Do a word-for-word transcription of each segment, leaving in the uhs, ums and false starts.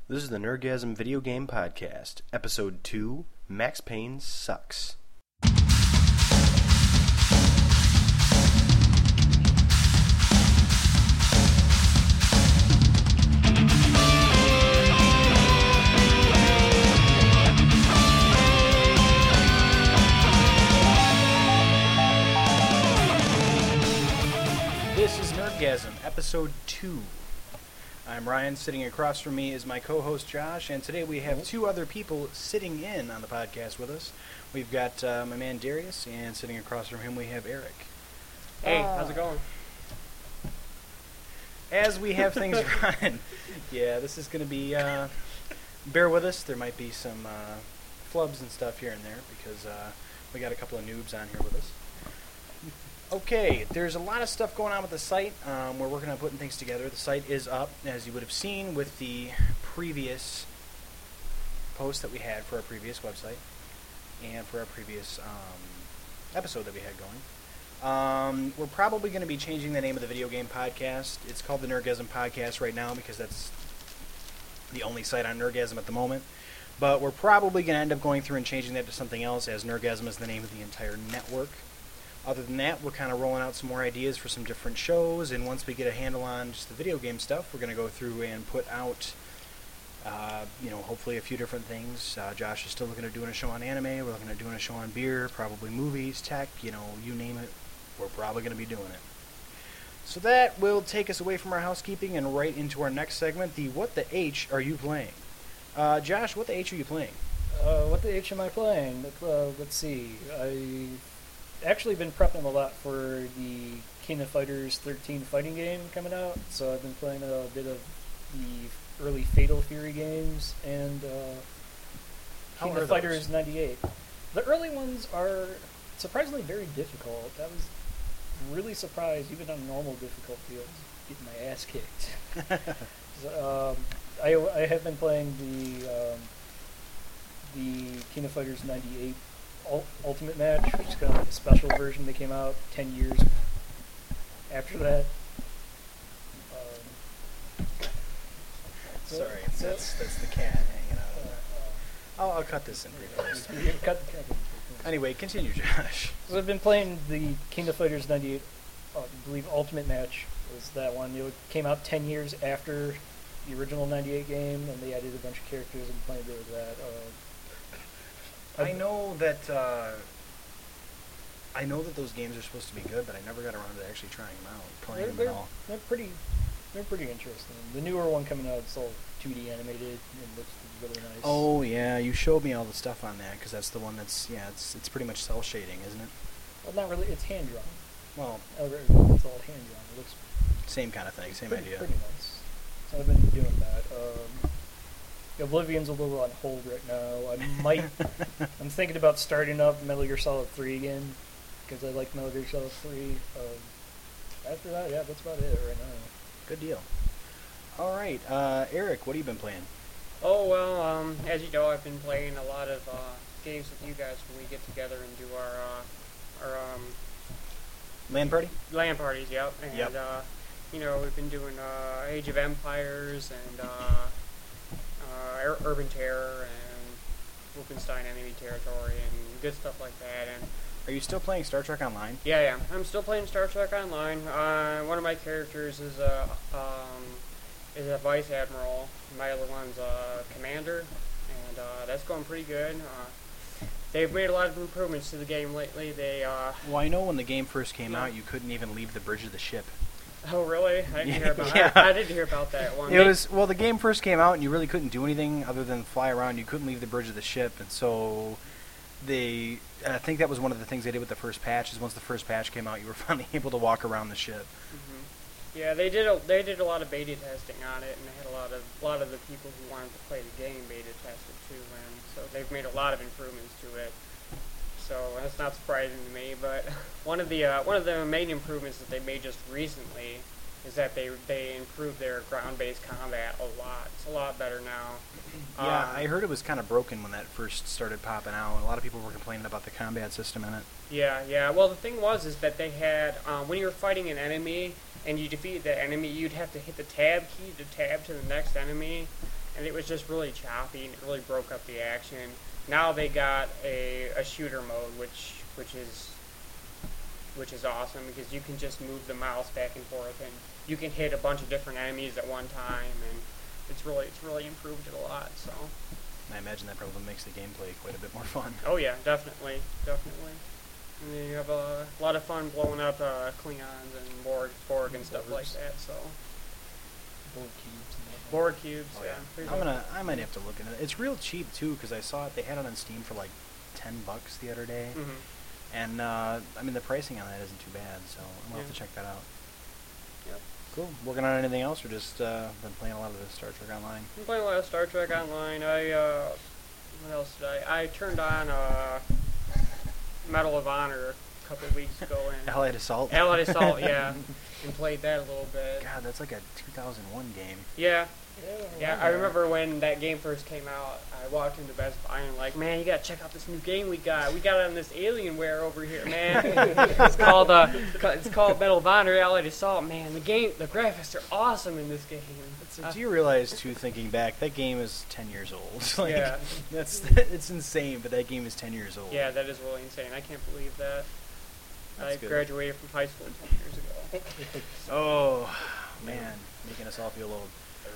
This is the Nerdgasm Video Game Podcast, Episode two, Max Payne Sucks. This is Nerdgasm, Episode two. I'm Ryan. Sitting across from me is my co-host Josh, and today we have two other people sitting in on the podcast with us. We've got uh, my man Darius, and sitting across from him we have Eric. Hey, uh, how's it going? As we have things run, yeah, this is going to be, uh, bear with us, there might be some uh, flubs and stuff here and there, because uh, we got a couple of noobs on here with us. Okay, there's a lot of stuff going on with the site. Um, we're working on putting things together. The site is up, as you would have seen with the previous post that we had for our previous website and for our previous um, episode that we had going. Um, we're probably going to be changing the name of the video game podcast. It's called the Nerdgasm Podcast right now because that's the only site on Nerdgasm at the moment. But we're probably going to end up going through and changing that to something else, as Nerdgasm is the name of the entire network. Other than that, we're kind of rolling out some more ideas for some different shows, and once we get a handle on just the video game stuff, we're going to go through and put out, uh, you know, hopefully a few different things. Uh, Josh is still looking at doing a show on anime, we're looking at doing a show on beer, probably movies, tech, you know, you name it, we're probably going to be doing it. So that will take us away from our housekeeping and right into our next segment, the What the H Are You Playing? Uh, Josh, what the H are you playing? Uh, what the H am I playing? Uh, let's see. I... actually been prepping a lot for the King of Fighters thirteen fighting game coming out, so I've been playing a bit of the early Fatal Fury games and uh, How King are of Fighters ninety-eight. The early ones are surprisingly very difficult. I was really surprised, even on normal difficulty, I was getting my ass kicked. so, um, I, I have been playing the um, the King of Fighters ninety-eight Ultimate Match, which is kind of like a special version that came out ten years after that. Um, Sorry, so, that's that's the cat hanging out. uh, I'll, I'll cut this in pre-post. uh, cut, cut. Anyway, continue, Josh. So I've been playing the King of Fighters ninety-eight, uh, I believe Ultimate Match was that one. It came out ten years after the original ninety-eight game, and they added a bunch of characters and played a bit of that. Uh, I know that uh, I know that those games are supposed to be good, but I never got around to actually trying them out, playing they're, them they're, at all. they're pretty, they're pretty interesting. The newer one coming out is all two D animated and looks really nice. Oh yeah, you showed me all the stuff on that because that's the one that's yeah, it's it's pretty much cell shading, isn't it? Well, not really. It's hand drawn. Well, It's all hand drawn. It looks same kind of thing, same pretty, idea. pretty nice. So I've been doing that. Um, Oblivion's a little on hold right now. I might. I'm thinking about starting up Metal Gear Solid three again because I like Metal Gear Solid three. Um, after that, yeah, that's about it right now. Good deal. All right, uh, Eric, what have you been playing? Oh, well, um, as you know, I've been playing a lot of uh, games with you guys when we get together and do our, uh, our um, LAN party? LAN parties, yep. And, Yep. uh, you know, we've been doing uh, Age of Empires and uh, uh, Ur- Urban Terror and Wolfenstein Enemy Territory and good stuff like that. And Are you still playing Star Trek Online? yeah, yeah, I'm still playing Star Trek Online. Uh, one of my characters is a, um, is a Vice Admiral. My other one's a Commander, and uh, that's going pretty good. Uh, they've made a lot of improvements to the game lately. They, uh, Well, I know when the game first came Yeah. out, you couldn't even leave the bridge of the ship. oh really? I didn't hear about. Yeah. I, I didn't hear about that one. It was well, the game first came out, and you really couldn't do anything other than fly around. You couldn't leave the bridge of the ship, and so they. I think that was one of the things they did with the first patch. Is once the first patch came out, you were finally able to walk around the ship. hmm Yeah, they did. A, they did a lot of beta testing on it, and they had a lot of a lot of the people who wanted to play the game beta tested too, and so they've made a lot of improvements to it. So that's not surprising to me. But one of the uh, one of the main improvements that they made just recently is that they they improved their ground-based combat a lot. It's a lot better now. Yeah, Um, I heard it was kind of broken when that first started popping out. A lot of people were complaining about the combat system in it. Yeah, yeah. Well, the thing was is that they had um, when you were fighting an enemy and you defeated that enemy, you'd have to hit the tab key to tab to the next enemy, and it was just really choppy and it really broke up the action. Now they got a, a shooter mode, which which is which is awesome because you can just move the mouse back and forth and you can hit a bunch of different enemies at one time, and it's really it's really improved it a lot. So I imagine that probably makes the gameplay quite a bit more fun. oh yeah, definitely, definitely. And then you have a lot of fun blowing up uh, Klingons and Borg, Borg and stuff like that. So Borg cubes. And whatnot. Borg cubes, Oh, yeah. yeah. There's I'm a- gonna. I might have to look into it. It's real cheap too because I saw it. They had it on Steam for like ten bucks the other day, Mhm. and uh, I mean the pricing on that isn't too bad. So I'm gonna have Yeah. to check that out. Yep. Cool. Working on anything else, or just uh, been playing a lot of the Star Trek Online? I'm playing a lot of Star Trek Online. I uh, what else did I? I turned on uh, Medal of Honor a couple of weeks ago and Allied Assault. Allied Assault, yeah, and played that a little bit. God, that's like a two thousand one game. Yeah, Yeah, yeah. I remember when that game first came out. I walked into Best Buy and like, man, you gotta check out this new game we got. We got it on this Alienware over here, man. it's called uh, it's called Medal of Honor Allied Assault. Man, the game, the graphics are awesome in this game. So Uh, do you realize, too, thinking back, that game is ten years old. like, Yeah. That's it's insane, but that game is ten years old. Yeah, that is really insane. I can't believe that. That's I good. graduated from high school ten years ago. Oh, man, making us all feel old.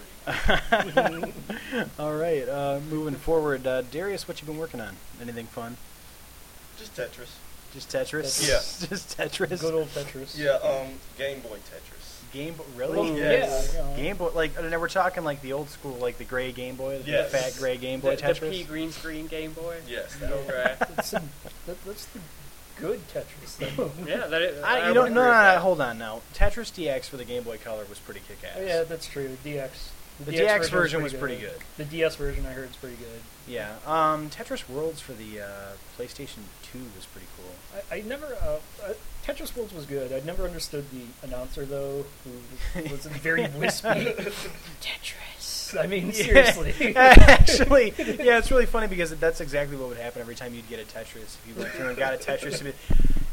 All right, uh, moving forward, uh, Darius, what you been working on? Anything fun? Just Tetris. Just Tetris? Yeah. Just Tetris? Good old Tetris. Yeah, um, Game Boy Tetris. Game Boy? Really? Well, Yes. yeah, you know. Game Boy, like, and we're talking like the old school, like the gray Game Boy, the Yes. fat gray Game Boy the, Tetris. the pea green screen Game Boy. Yes, that Oh, one. right. That's, the, that, that's the good Tetris, though. Yeah, that is. I, you would don't, agree no, no, with no, that. hold on now. Tetris D X for the Game Boy Color was pretty kick-ass. Oh, yeah, that's true. D X. The D X version was pretty good. The D S version I heard is pretty good. Yeah. Um, Tetris Worlds for the uh, PlayStation two was pretty cool. I, I never. Uh, uh, Tetris Worlds was good. I never understood the announcer though, who was very wispy. Tetris. I mean, seriously. Actually, yeah, it's really funny because that's exactly what would happen every time you'd get a Tetris. If you went through and got a Tetris, it'd be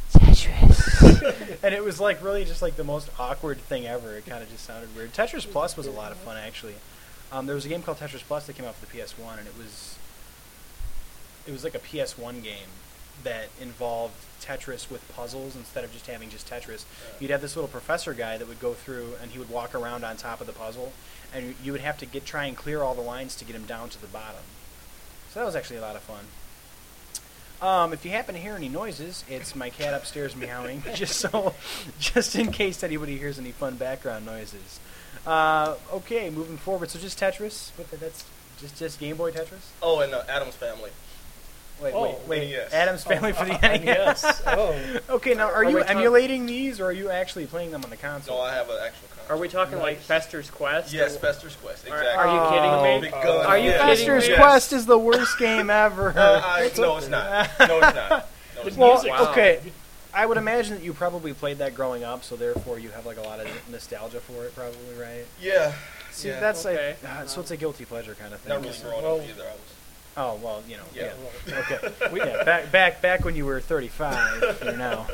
Tetris. And it was like really just like the most awkward thing ever. It kind of just sounded weird. Tetris Plus was a lot of fun actually. Um, there was a game called Tetris Plus that came out for the P S one, and it was it was like a P S one game that involved Tetris with puzzles instead of just having just Tetris. You'd have this little professor guy that would go through and he would walk around on top of the puzzle, and you- you would have to get try and clear all the lines to get him down to the bottom. So that was actually a lot of fun. Um, if you happen to hear any noises, it's my cat upstairs meowing, just so, just in case anybody hears any fun background noises. Uh, okay, moving forward. So just Tetris. What the, that's just just Game Boy Tetris. Oh, and uh, Adam's Family. Wait, Oh, wait, wait. N E S. Adam's Family for the Uh, N E S. yes. Oh. Okay, now are, Are you we talk- emulating these, or are you actually playing them on the console? No, I have an actual console. Are we talking like Nice. Fester's Quest? Yes, Or- Fester's Quest. Are, Exactly. are you Oh. kidding me? Big gun. Are you yeah. kidding Fester's me? Yes. Quest is the worst game ever. Uh, I, no, it's not. No, it's not. No, it's Well, not. Wow. okay. I would imagine that you probably played that growing up, so therefore you have like a lot of nostalgia for it, probably, right? Yeah. See, yeah. that's Okay. like, uh, so it's a guilty pleasure kind of thing. Not really growing Well- up either. I was. Oh well, you know, yeah. Yeah. Okay, we, yeah, back back back when you were thirty-five, you know.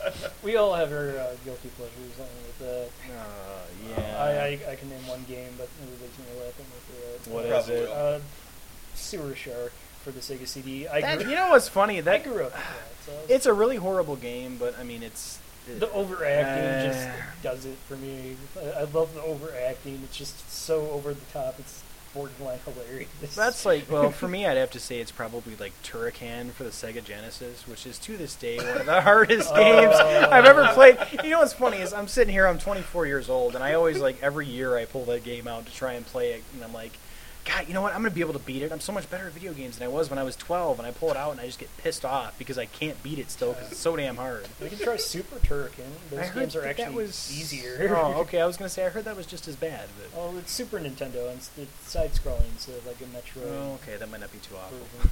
We all have our uh, guilty pleasures. I mean, with that. Uh, yeah. I, I I can name one game, but it makes me laughing with it. What uh, is Probably it? will. Uh, Sewer Shark for the Sega C D. I That, grew, you know what's funny? I That grew up with that. So it's a really horrible game, but I mean, it's the overacting Uh, just does it for me. I, I love the overacting. It's just so over the top. It's borderline hilarious. That's like, well, for me, I'd have to say it's probably like Turrican for the Sega Genesis, which is to this day one of the hardest games Oh. I've ever played. You know what's funny is I'm sitting here, I'm twenty-four years old, and I always like every year I pull that game out to try and play it, and I'm like, God, you know what? I'm gonna be able to beat it. I'm so much better at video games than I was when I was twelve, and I pull it out and I just get pissed off because I can't beat it still because it's so damn hard. We can try Super Turrican. Those I heard games are that, actually that was easier. Oh, okay. I was gonna say I heard that was just as bad, but Oh, it's Super Nintendo, and it's, it's side-scrolling, so like a Metroid oh, okay, that might not be too awful. version.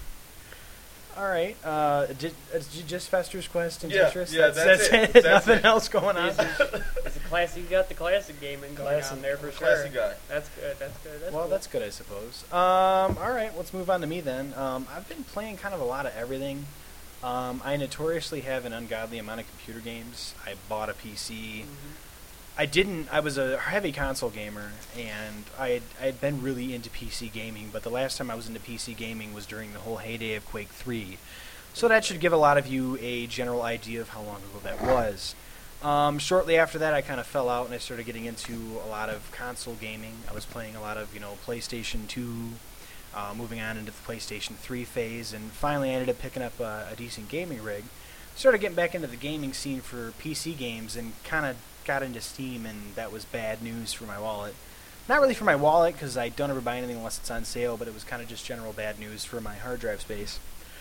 All right, uh, did, uh, did you just Fester's Quest and Yeah, Tetris? yeah, that's, that's it. it. That's Nothing it. else going on. It's a, it's a classic. You got the classic gaming going Classic. on there for sure. Classy guy. That's good. That's good. That's Well, cool. that's good, I suppose. Um, all right, let's move on to me then. Um, I've been playing kind of a lot of everything. Um, I notoriously have an ungodly amount of computer games. I bought a P C. Mhm. I didn't. I was a heavy console gamer, and I had, I had been really into P C gaming. But the last time I was into P C gaming was during the whole heyday of Quake three. So that should give a lot of you a general idea of how long ago that was. Um, shortly after that, I kind of fell out, and I started getting into a lot of console gaming. I was playing a lot of, you know, PlayStation two, uh, moving on into the PlayStation three phase, and finally I ended up picking up a, a decent gaming rig. Started getting back into the gaming scene for P C games, and kind of got into Steam, and that was bad news for my wallet. Not really for my wallet, because I don't ever buy anything unless it's on sale, but it was kind of just general bad news for my hard drive space.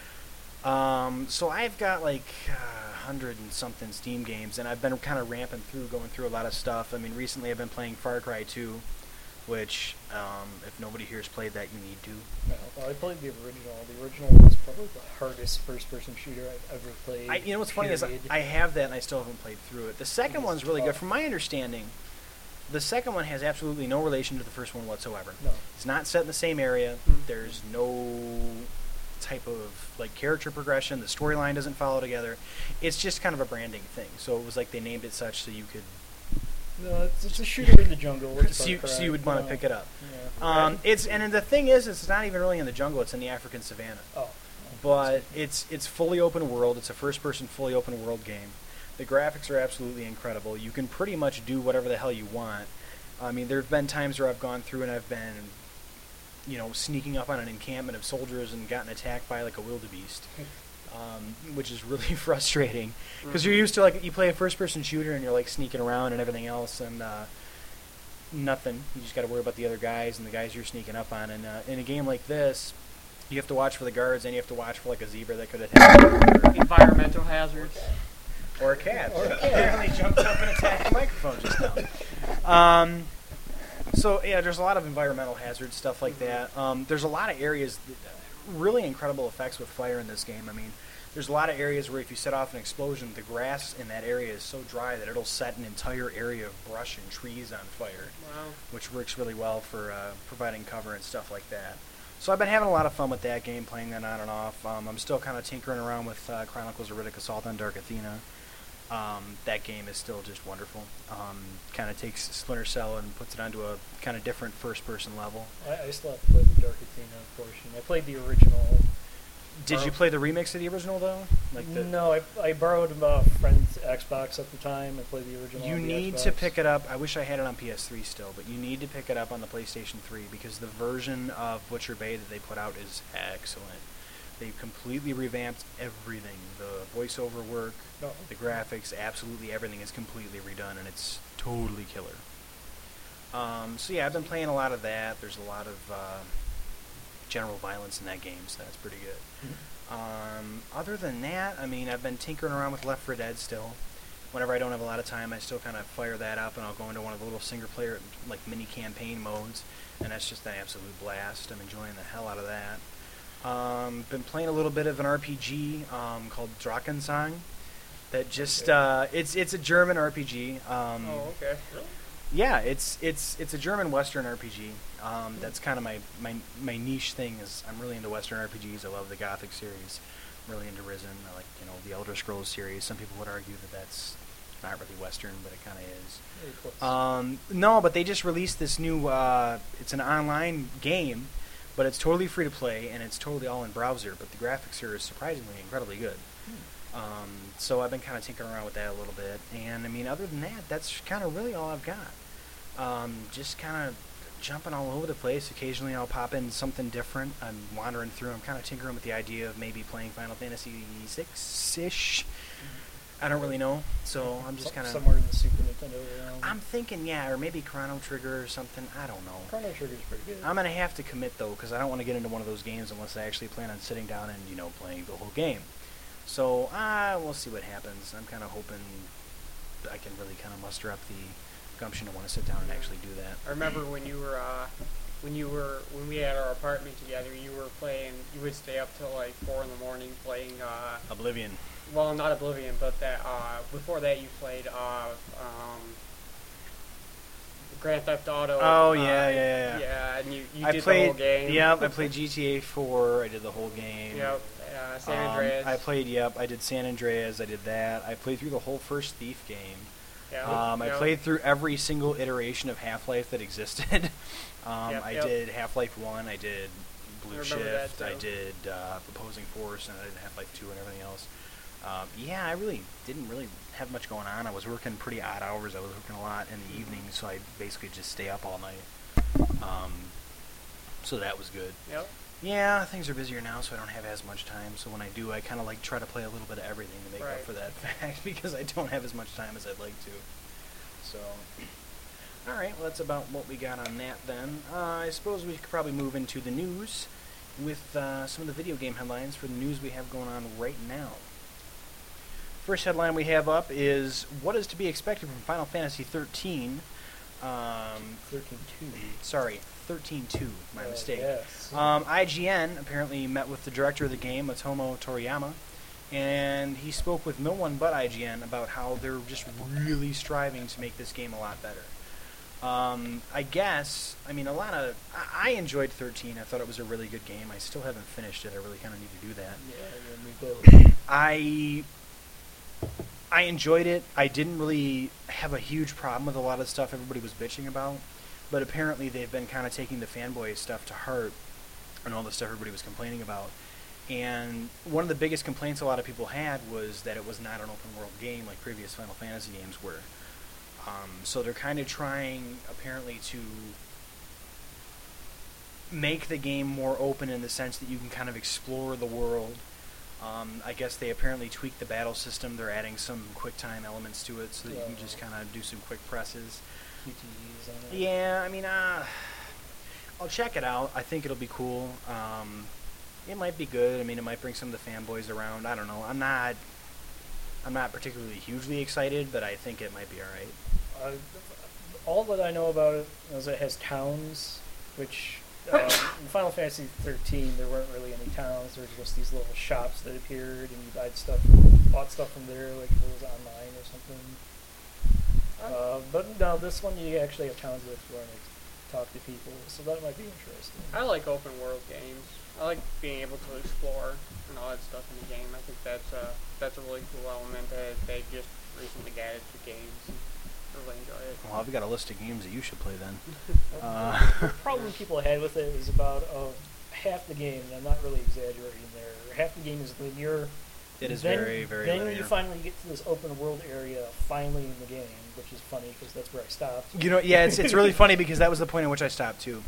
Um, so I've got like a uh, hundred and something Steam games, and I've been kind of ramping through, going through a lot of stuff. I mean, recently I've been playing Far Cry two, which, um, if nobody here's played that, you need to. No, well, I played the original. The original was probably the hardest first-person shooter I've ever played. I, you know what's funny is I, I have that, and I still haven't played through it. The second one's really good. From my understanding, the second one has absolutely no relation to the first one whatsoever. No. It's not set in the same area. Mm-hmm. There's no type of like character progression. The storyline doesn't follow together. It's just kind of a branding thing. So it was like they named it such so you could No, it's, it's a shooter in the jungle. It's so, you, Far so Cry. you would want to No. pick it up. Yeah. Um, it's and the thing is, it's not even really in the jungle. It's in the African savannah. Oh. But it's it's fully open world. It's a first-person, fully open world game. The graphics are absolutely incredible. You can pretty much do whatever the hell you want. I mean, there have been times where I've gone through and I've been, you know, sneaking up on an encampment of soldiers and gotten attacked by like a wildebeest, um, which is really frustrating because Mm-hmm. you're used to like you play a first-person shooter and you're like sneaking around and everything else and uh, nothing. You just got to worry about the other guys and the guys you're sneaking up on. And uh, in a game like this, you have to watch for the guards and you have to watch for like a zebra that could attack you. Environmental hazards. Or a cat. Or a cat. Apparently jumped up and attacked the microphone just now. Um, so, yeah, there's a lot of environmental hazards, stuff like that. Um, there's a lot of areas, that, really incredible effects with fire in this game. I mean, there's a lot of areas where if you set off an explosion, the grass in that area is so dry that it'll set an entire area of brush and trees on fire, Wow. which works really well for uh, providing cover and stuff like that. So I've been having a lot of fun with that game, playing that on and off. Um, I'm still kind of tinkering around with uh, Chronicles of Riddick Assault on Dark Athena. Um, that game is still just wonderful. Um, kind of takes Splinter Cell and puts it onto a kind of different first-person level. I, I still have to play the Dark Athena portion. I played the original. Did you play the remix of the original, though? Like the No, I, I borrowed a friend's Xbox at the time. I played the original. You on the need Xbox. to pick it up. I wish I had it on P S three still, but you need to pick it up on the PlayStation three because the version of Butcher Bay that they put out is excellent. They've completely revamped everything. The voiceover work, Oh. the graphics, absolutely everything is completely redone, and it's totally killer. Um, so yeah, I've been playing a lot of that. There's a lot of uh, general violence in that game, so that's pretty good. Mm-hmm. Um, other than that, I mean, I've been tinkering around with Left four Dead still. Whenever I don't have a lot of time, I still kind of fire that up, and I'll go into one of the little single-player, like, mini-campaign modes, and that's just an absolute blast. I'm enjoying the hell out of that. Um, been playing a little bit of an R P G um, called Drakensang. That just uh, it's it's a German R P G. Um, Oh, okay. Really? yeah, it's it's it's a German Western R P G. Um, that's kind of my, my my niche thing. Is I'm really into Western R P Gs. I love the Gothic series. I'm really into Risen. I like you know the Elder Scrolls series. Some people would argue that that's not really Western, but it kind of is. Very close. Um, no, but they just released this new. Uh, it's an online game, but it's totally free to play and it's totally all in browser. But the graphics here is surprisingly incredibly good. Um, so I've been kind of tinkering around with that a little bit, and I mean, other than that, that's kind of really all I've got. Um, just kind of jumping all over the place. Occasionally, I'll pop in something different. I'm wandering through. I'm kind of tinkering with the idea of maybe playing Final Fantasy six-ish. I don't really know, so I'm just Some- kind of. somewhere in the Super Nintendo realm. I'm thinking, yeah, or maybe Chrono Trigger or something. I don't know. Chrono Trigger's pretty good. I'm gonna have to commit though, because I don't want to get into one of those games unless I actually plan on sitting down and you know playing the whole game. So ah, we'll see what happens. I'm kind of hoping I can really kind of muster up the gumption to want to sit down and actually do that. I remember when you were, uh, when you were, when we had our apartment together, you were playing, you would stay up till like four in the morning playing, uh, Oblivion. well, not Oblivion, but that, uh, before that you played, uh, um, Grand Theft Auto. Oh uh, yeah, yeah, yeah. Yeah, and you, you I did played. the whole game. Yep, I played G T A four. I did the whole game. Yep, uh, San Um, Andreas. I played. Yep, I did San Andreas. I did that. I played through the whole first Thief game. Yeah. Um, I Yep. played through every single iteration of Half-Life that existed. um, Yep, I yep. did Half-Life one, I did Blue I remember that, Shift, I too. did uh, Opposing Force, and I did Half-Life two and everything else. Um, yeah, I really didn't really have much going on. I was working pretty odd hours. I was working a lot in the evenings, so I basically just stay up all night. Um, so that was good. Yep. Yeah, things are busier now, so I don't have as much time. So when I do, I kind of like try to play a little bit of everything to make up Right. for that fact, because I don't have as much time as I'd like to. So, all right, well, that's about what we got on that then. Uh, I suppose we could probably move into the news with uh, some of the video game headlines for the news we have going on right now. First headline we have up is what is to be expected from Final Fantasy thirteen. Um, thirteen two. sorry, thirteen two, my Uh, mistake. Yes. Um, I G N apparently met with the director of the game, Otomo Toriyama, and he spoke with no one but I G N about how they're just really striving to make this game a lot better. Um, I guess, I mean, a lot of... I, I enjoyed thirteen. I thought it was a really good game. I still haven't finished it. I really kind of need to do that. Yeah, yeah, me both. I... I enjoyed it. I didn't really have a huge problem with a lot of stuff everybody was bitching about, but apparently they've been kind of taking the fanboy stuff to heart and all the stuff everybody was complaining about. And one of the biggest complaints a lot of people had was that it was not an open world game like previous Final Fantasy games were. Um, so they're kind of trying, apparently, to make the game more open in the sense that you can kind of explore the world. Um, I guess they apparently tweaked the battle system. They're adding some quick time elements to it so that you can just kind of do some quick presses. Q Ts on it. Yeah, I mean, uh, I'll check it out. I think it'll be cool. Um, it might be good. I mean, it might bring some of the fanboys around. I don't know. I'm not, I'm not particularly hugely excited, but I think it might be all right. Uh, all that I know about it is it has towns, which uh, in Final Fantasy thirteen there weren't really any towns. There were just these little shops that appeared, and you buy stuff, bought stuff from there, like if it was online or something. Uh, but no, this one you actually have towns to explore and talk to people, so that might be interesting. I like open world games. I like being able to explore and all that stuff in the game. I think that's a that's a really cool element that they just recently added to games. I really enjoy it. Well, I've got a list of games that you should play then. The Uh, problem people had with it was about uh, half the game, and I'm not really exaggerating there, half the game is linear. It is then, very, very Then linear. you finally get to this open world area, finally in the game, which is funny because that's where I stopped. You know, yeah, it's it's really funny because that was the point at which I stopped too.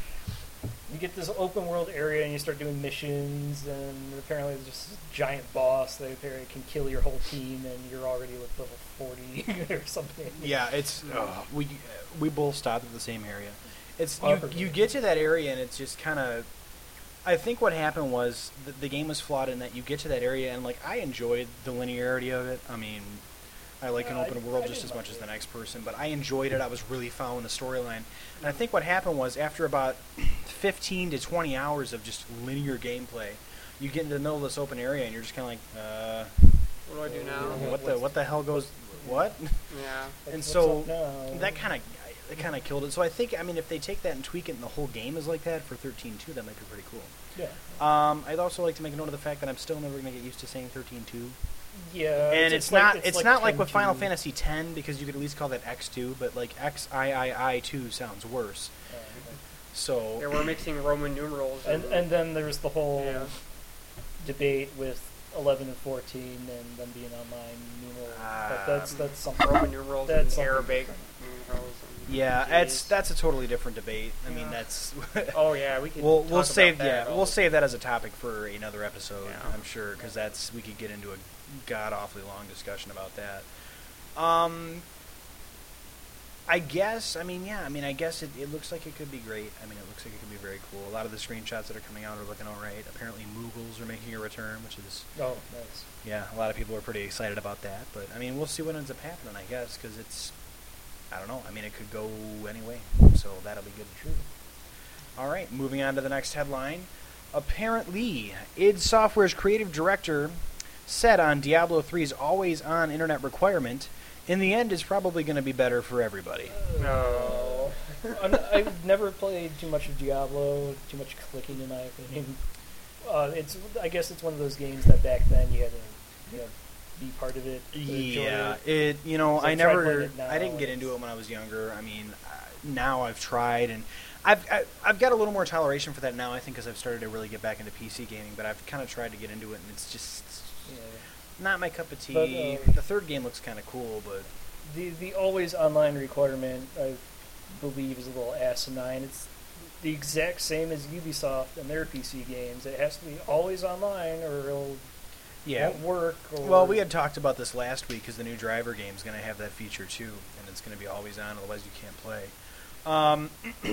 You get this open world area and you start doing missions, and apparently there's just this giant boss that apparently can kill your whole team, and you're already like level forty or something. Yeah, it's uh, we we both stopped at the same area. It's you, Awkward. you get to that area and it's just kind of. I think what happened was the, the game was flawed in that you get to that area and like I enjoyed the linearity of it. I mean, I like an Yeah, I- open world I just didn't as much mind as it. the next person, but I enjoyed it. I was really following the storyline, and I think what happened was after about fifteen to twenty hours of just linear gameplay, you get into the middle of this open area and you're just kind of like, uh, What do I do now? Yeah. what the what the hell goes what? Yeah. What's- And what's so up now? that kind of that kind of killed it. So I think I mean if they take that and tweak it and the whole game is like that for thirteen two, that might be pretty cool. Yeah. Um, I'd also like to make a note of the fact that I'm still never going to get used to saying thirteen two. Yeah. And it's, like- not it's, not like with ten Final two. Fantasy ten because you could at least call that X two, but like X I I I two sounds worse. Uh, So Yeah, we're mixing Roman numerals. and and then there's the whole Yeah. debate with eleven and fourteen and them being online numerals. but that's Um, that's something. Roman numerals That's and something Arabic different. numerals. And yeah, Gs. it's that's a totally different debate. I mean, Yeah. that's Oh yeah, we could. we'll talk we'll about save that yeah all- we'll save that as a topic for another episode. Yeah. I'm sure because that's we could get into a god awfully long discussion about that. Um, I guess I mean yeah I mean I guess it, it looks like it could be great. I mean it looks like it could be very cool. A lot of the screenshots that are coming out are looking all right. Apparently Moogles are making a return, which is Oh, nice. yeah a lot of people are pretty excited about that. But I mean we'll see what ends up happening. I guess because it's I don't know. I mean it could go anyway, so that'll be good. True. All right, moving on to the next headline. Apparently, id Software's creative director said on Diablo three's always-on internet requirement, in the end, it's probably going to be better for everybody. No. I'm, I've never played too much of Diablo. Too much clicking, in my opinion. Uh, it's I guess it's one of those games that back then you had to you know be part of it. To enjoy Yeah, it. it. You know, So I I've tried playing never. it now, I didn't get and into it's- it when I was younger. I mean, uh, now I've tried, and I've I, I've got a little more toleration for that now. I think because I've started to really get back into P C gaming, but I've kind of tried to get into it, and it's just Yeah. not my cup of tea. But, uh, the third game looks kind of cool, but The the always online requirement, I believe, is a little asinine. It's the exact same as Ubisoft and their P C games. It has to be always online, or it'll yeah. won't work. Or Well, we had talked about this last week because the new driver game is going to have that feature too, and it's going to be always on. Otherwise, you can't play. Um,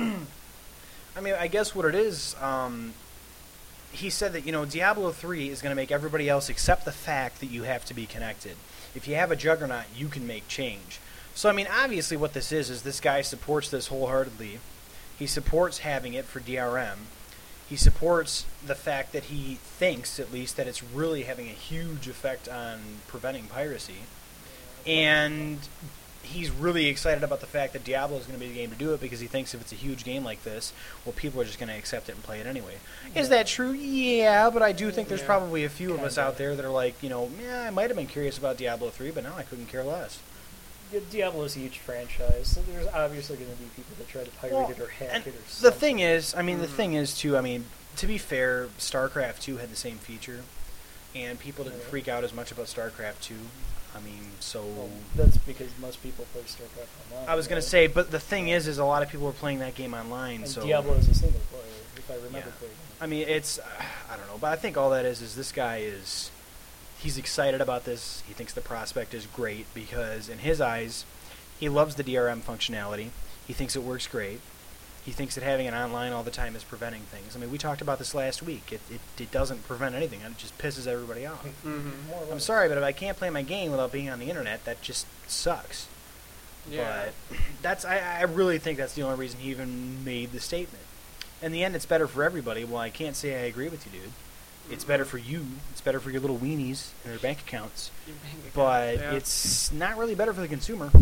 I mean, I guess what it is. Um, he said that you know Diablo three is going to make everybody else accept the fact that you have to be connected. If you have a Juggernaut, you can make change. So I mean, obviously, what this is is this guy supports this wholeheartedly. He supports having it for D R M. He supports the fact that he thinks, at least, that it's really having a huge effect on preventing piracy. And he's really excited about the fact that Diablo is going to be the game to do it because he thinks if it's a huge game like this, well, people are just going to accept it and play it anyway. Is that true? Yeah, but I do think there's Yeah. probably a few of us Kinda. out there that are like, you know, yeah, I might have been curious about Diablo three, but now I couldn't care less. Yeah, Diablo's a huge franchise, so there's obviously going to be people that try to pirate Well, it or hack and it or the something. thing is, I mean, the Mhm. thing is, too, I mean, to be fair, StarCraft two had the same feature, and people didn't Yeah. freak out as much about StarCraft two. I mean, so... Well, that's because most people play StarCraft online. I was going right? to say, but the thing is, is a lot of people are playing that game online, and so... Diablo is a single player, if I remember Yeah. correctly. I mean, it's... Uh, I don't know, but I think all that is, is this guy is... He's excited about this. He thinks the prospect is great because, in his eyes, he loves the D R M functionality. He thinks it works great. He thinks that having it online all the time is preventing things. I mean, we talked about this last week. It, it, it doesn't prevent anything. It just pisses everybody off. Mm-hmm. More or I'm less. sorry, but if I can't play my game without being on the internet, that just sucks. Yeah. But that's I, I really think that's the only reason he even made the statement. In the end, it's better for everybody. Well, I can't say I agree with you, dude. It's better for you. It's better for your little weenies and their bank accounts. Your bank account, But yeah. it's not really better for the consumer.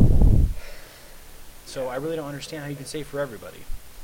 So I really don't understand how you can say for everybody.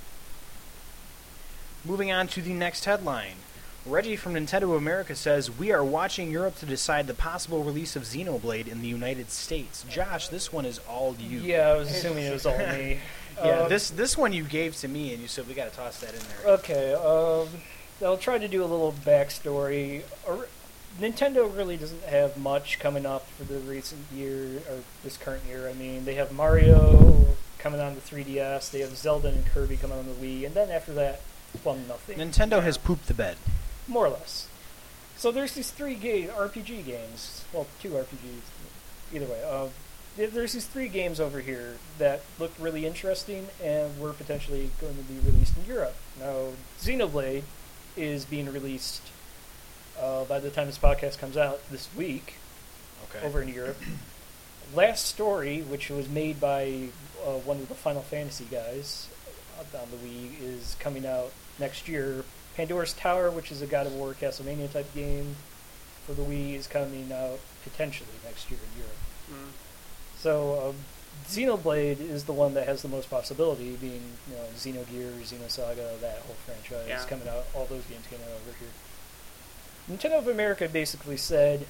Moving on to the next headline. Reggie from Nintendo America says, we are watching Europe to decide the possible release of Xenoblade in the United States. Josh, this one is all you. Yeah, I was assuming it was all me. Yeah, Um, this this one you gave to me, and you said we got to toss that in there. Okay, um, I'll try to do a little backstory. Or, Nintendo really doesn't have much coming up for the recent year, or this current year. I mean, they have Mario coming on the three D S, they have Zelda and Kirby coming on the Wii, and then after that, well, nothing. Nintendo has pooped the bed. More or less. So there's these three ga- R P G games. Well, two R P Gs. Either way. Uh, there- there's these three games over here that look really interesting and were potentially going to be released in Europe. Now, Xenoblade is being released uh, by the time this podcast comes out this week Okay. over in Europe. Last Story, which was made by uh, one of the Final Fantasy guys uh, on the Wii, is coming out next year. Pandora's Tower, which is a God of War Castlevania type game for the Wii, is coming out potentially next year in Europe. Mm. So um, Xenoblade is the one that has the most possibility, being you know Xenogears, Xenosaga, that whole franchise Yeah. coming out. All those games coming out over here. Nintendo of America basically said,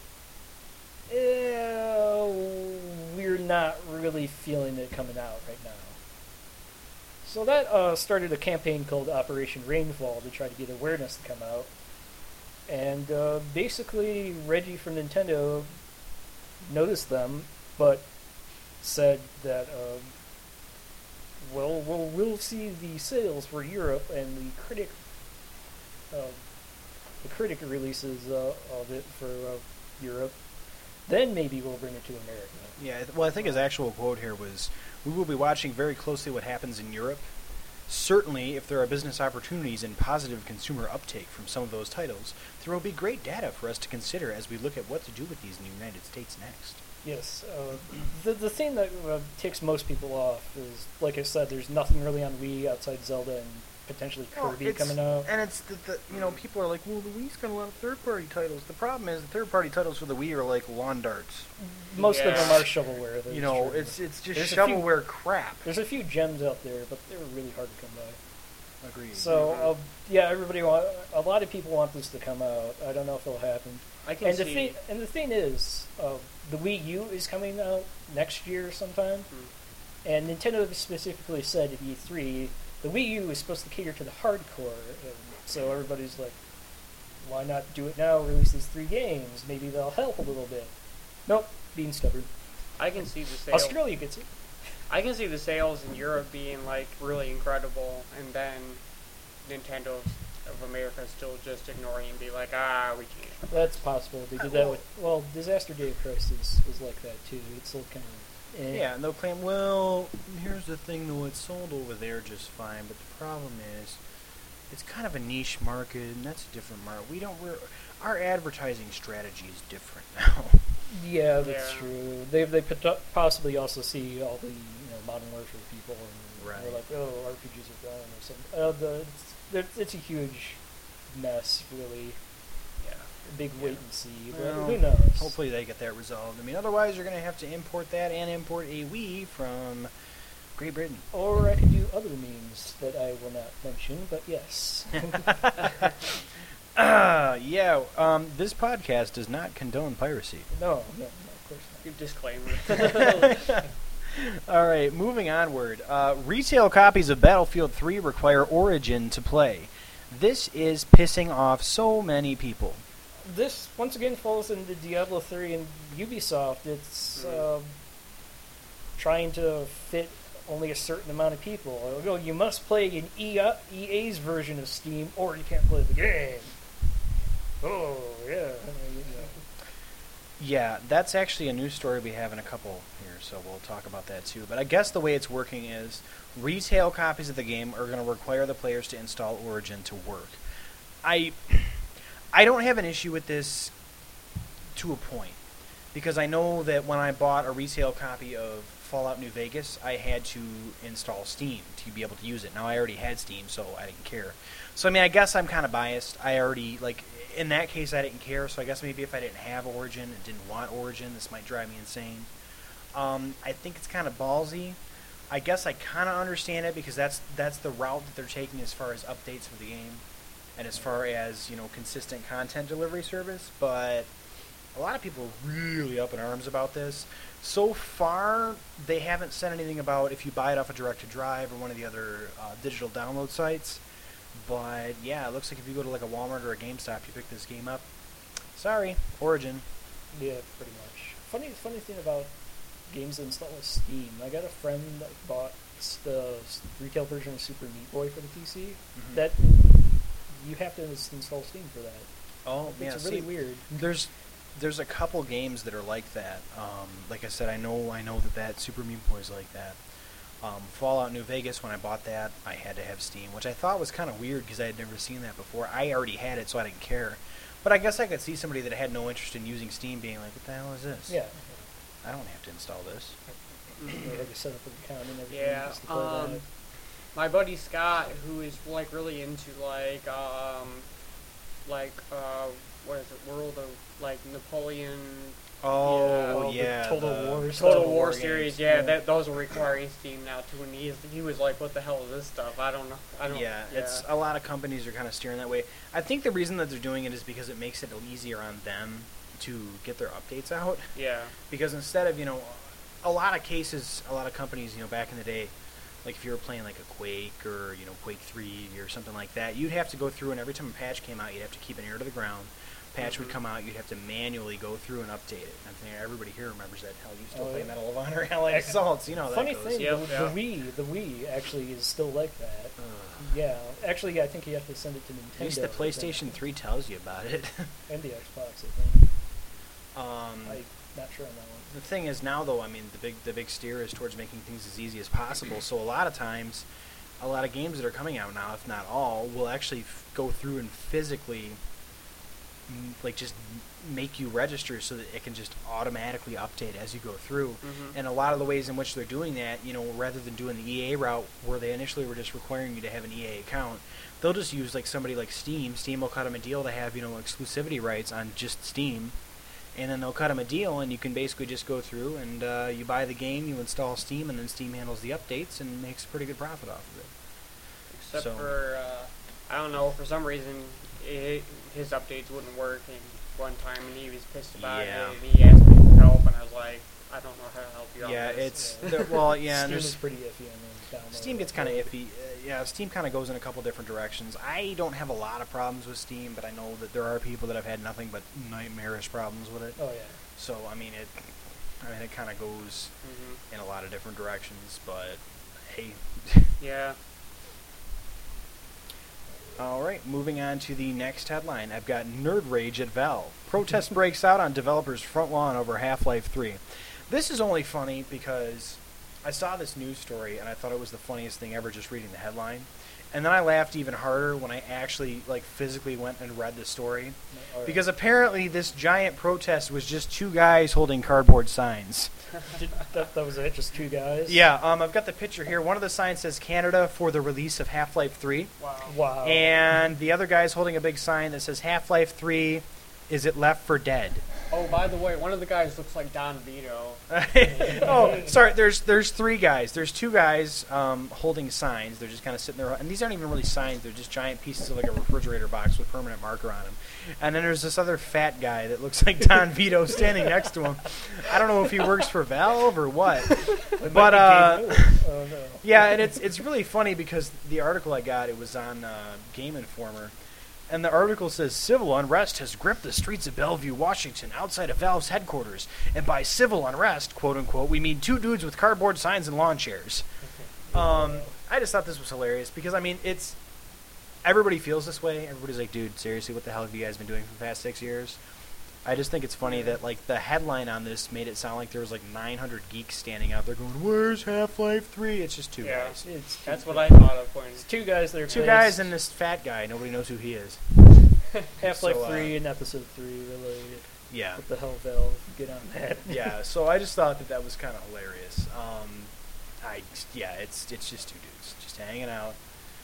eh, "We're not really feeling it coming out right now." So that uh, started a campaign called Operation Rainfall to try to get awareness to come out. And uh, basically, Reggie from Nintendo noticed them, but said that, uh, well, well, we'll see the sales for Europe and the critic, uh, the critic releases uh, of it for uh, Europe. Then maybe we'll bring it to America. Yeah, well, I think his actual quote here was, we will be watching very closely what happens in Europe. Certainly, if there are business opportunities and positive consumer uptake from some of those titles, there will be great data for us to consider as we look at what to do with these in the United States next. Yes, uh, the the thing that uh, ticks most people off is, like I said, there's nothing really on Wii outside Zelda and potentially Kirby it's- coming out. And it's the, the, you know, people are like, well, the Wii's got a lot of third-party titles. The problem is the third-party titles for the Wii are like lawn darts. Most of Yeah. them are shovelware. That's You know, true. it's it's just There's a few- shovelware crap. There's a few gems out there, but they're really hard to come by. agreed. So, Mhm. uh, yeah, everybody want, a lot of people want this to come out. I don't know if it'll happen. I can And the see. thing, and the thing is, uh, the Wii U is coming out next year sometime, Hmm. and Nintendo specifically said at E three the Wii U is supposed to cater to the hardcore, and so everybody's like, why not do it now? Release these three games, maybe they'll help a little bit. Nope, being stubborn. I can see the sales. Australia gets it. I can see the sales in Europe being like really incredible, and then Nintendo of America still just ignoring and be like, ah, we can't. That's possible. They did that with well, Disaster Day of Crisis was like that too. It's still kind of eh. Yeah, and they'll claim, well, here's the thing though, it's sold over there just fine, but the problem is, it's kind of a niche market, and that's a different market. We don't, we're, our advertising strategy is different now. Yeah, that's Yeah. true. They they pot- possibly also see all the you know Modern Warfare people, and Right. they're like, oh, R P Gs are gone or something. Uh, the it's, there- it's a huge mess, really. Yeah. A big Yeah. wait and see. But Well, who knows? Hopefully they get that resolved. I mean, otherwise you're going to have to import that and import a Wii from Great Britain. Or I could do other memes that I will not mention. But yes. uh, yeah, um, this podcast does not condone piracy. no, no, no, of course not. Good disclaimer. All right, moving onward. Uh, retail copies of Battlefield three require Origin to play. This is pissing off so many people. This once again falls into Diablo three and Ubisoft. It's Mm. um, trying to fit only a certain amount of people. Oh, you must play an E A's version of Steam, or you can't play the game. Oh yeah, Yeah, that's actually a news story we have in a couple here, so we'll talk about that too. But I guess the way it's working is retail copies of the game are going to require the players to install Origin to work. I I don't have an issue with this to a point, because I know that when I bought a retail copy of Fallout New Vegas, I had to install Steam to be able to use it. Now, I already had Steam, so I didn't care. So, I mean, I guess I'm kind of biased. I already, like, in that case, I didn't care, so I guess maybe if I didn't have Origin and didn't want Origin, this might drive me insane. Um, I think it's kind of ballsy. I guess I kind of understand it, because that's that's the route that they're taking as far as updates for the game, and as far as, you know, consistent content delivery service, but a lot of people are really up in arms about this. So far, they haven't said anything about if you buy it off a direct-to-drive or one of the other uh, digital download sites. But, yeah, it looks like if you go to like a Walmart or a GameStop, you pick this game up. Sorry, Origin. yeah, pretty much. Funny, funny thing about games that install with Steam. I got a friend that bought s- the s- retail version of Super Meat Boy for the P C. Mhm. That you have to ins- install Steam for that. Oh, yeah, It's really see, weird. There's there's a couple games that are like that. Um, like I said, I know I know that that Super Meat Boy is like that. Um, Fallout New Vegas, when I bought that, I had to have Steam, which I thought was kind of weird because I had never seen that before. I already had it, so I didn't care. But I guess I could see somebody that had no interest in using Steam being like, what the hell is this? Yeah. I don't have to install this. They had to set up an account and everything. Yeah, just to play um, that. my buddy Scott, who is like really into like um, like uh, what is it, World of like Napoleon, Oh, Oh, the yeah. Total the War Total stuff. War, War series. games. Yeah, Yeah. that those are requiring Steam now too. And he he was like, "What the hell is this stuff? I don't know. I don't." Yeah, it's a lot of companies are kind of steering that way. I think the reason that they're doing it is because it makes it easier on them to get their updates out. yeah. Because instead of, you know, a lot of cases, a lot of companies, you know, back in the day, like if you were playing like a Quake or, you know, Quake three or something like that, you'd have to go through, and every time a patch came out, you'd have to keep an ear to the ground. Patch would Mhm. come out, you'd have to manually go through and update it. I think everybody here remembers that. Hell, you still Oh, play yeah. Medal of Honor, Allied Assaults, you know how Funny that goes. thing, Yep, the, yeah. the Wii, the Wii actually is still like that. Ugh. Yeah, actually, I think you have to send it to Nintendo. At least the PlayStation three tells you about it. and the Xbox, I think. um, I'm not sure on that one. The thing is now, though, I mean, the big the big steer is towards making things as easy as possible. So a lot of times, a lot of games that are coming out now, if not all, will actually f- go through and physically, mm, like, just m- make you register so that it can just automatically update as you go through. Mhm. And a lot of the ways in which they're doing that, you know, rather than doing the E A route where they initially were just requiring you to have an E A account, they'll just use like somebody like Steam. Steam will cut them a deal to have, you know, exclusivity rights on just Steam. And then they'll cut them a deal, and you can basically just go through and uh, you buy the game, you install Steam, and then Steam handles the updates and makes a pretty good profit off of it. Except So- for, uh, I don't know, for some reason, it, his updates wouldn't work and one time, and he was pissed about Yeah. it, and he asked me for help, and I was like, I don't know how to help you Yeah, on it's this. the, well, yeah. and Steam there's is pretty iffy. I mean, download Steam gets it. kind of iffy. Uh, yeah, Steam kind of goes in a couple different directions. I don't have a lot of problems with Steam, but I know that there are people that have had nothing but nightmarish problems with it. Oh yeah. So I mean, it. I mean, it kind of goes hmm in a lot of different directions. But hey. Yeah. All right, moving on to the next headline. I've got Nerd Rage at Valve. Protest breaks out on developers' front lawn over Half-Life three. This is only funny because I saw this news story and I thought it was the funniest thing ever just reading the headline. And then I laughed even harder when I actually like physically went and read the story. All right. Because apparently this giant protest was just two guys holding cardboard signs. Did, that, that was it. Just two guys. Yeah, um, I've got the picture here. One of the signs says Canada for the release of Half-Life three. Wow. Wow. And the other guy's holding a big sign that says Half-Life three, is it Left for Dead? Oh, by the way, one of the guys looks like Don Vito. Oh, sorry. There's there's three guys. There's two guys um, holding signs. They're just kind of sitting there, and these aren't even really signs. They're just giant pieces of like a refrigerator box with permanent marker on them. And then there's this other fat guy that looks like Don Vito standing next to him. I don't know if he works for Valve or what, It might but be uh, Game News. Oh no. yeah, and it's it's really funny because the article I got, it was on uh, Game Informer. And the article says, civil unrest has gripped the streets of Bellevue, Washington, outside of Valve's headquarters. And by civil unrest, quote-unquote, we mean two dudes with cardboard signs and lawn chairs. Um, I just thought this was hilarious because, I mean, it's... Everybody feels this way. Everybody's like, dude, seriously, what the hell have you guys been doing for the past six years? I just think it's funny that, like, the headline on this made it sound like there was, like, nine hundred geeks standing out there going, where's Half-Life three? It's just two Yeah. guys. It's two That's what guys. I thought of when. It's two guys that are Two pissed. guys and this fat guy. Nobody knows who he is. Half-Life So, uh, three and Episode three really. Yeah. What the hell, Valve? Get on that. Yeah, so I just thought that that was kind of hilarious. Um, I yeah, it's it's just two dudes just hanging out.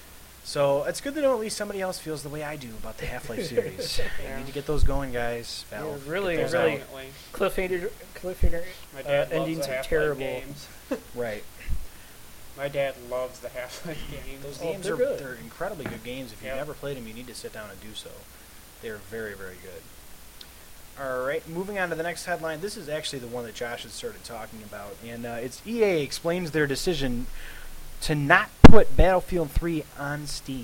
So it's good to know at least somebody else feels the way I do about the Half-Life series. Yeah. You need to get those going, guys. Valve, Yeah, really, get those really- out. Definitely. Cliffhanger, cliffhanger My uh, dad loves endings the are Half-Life terrible. games. Right. My dad loves the Half-Life games. Those Oh, games they're are good. they're incredibly good games. If you've Yeah. never played them, you need to sit down and do so. They're very very good. All right, moving on to the next headline. This is actually the one that Josh had started talking about, and uh, it's E A explains their decision to not put Battlefield three on Steam.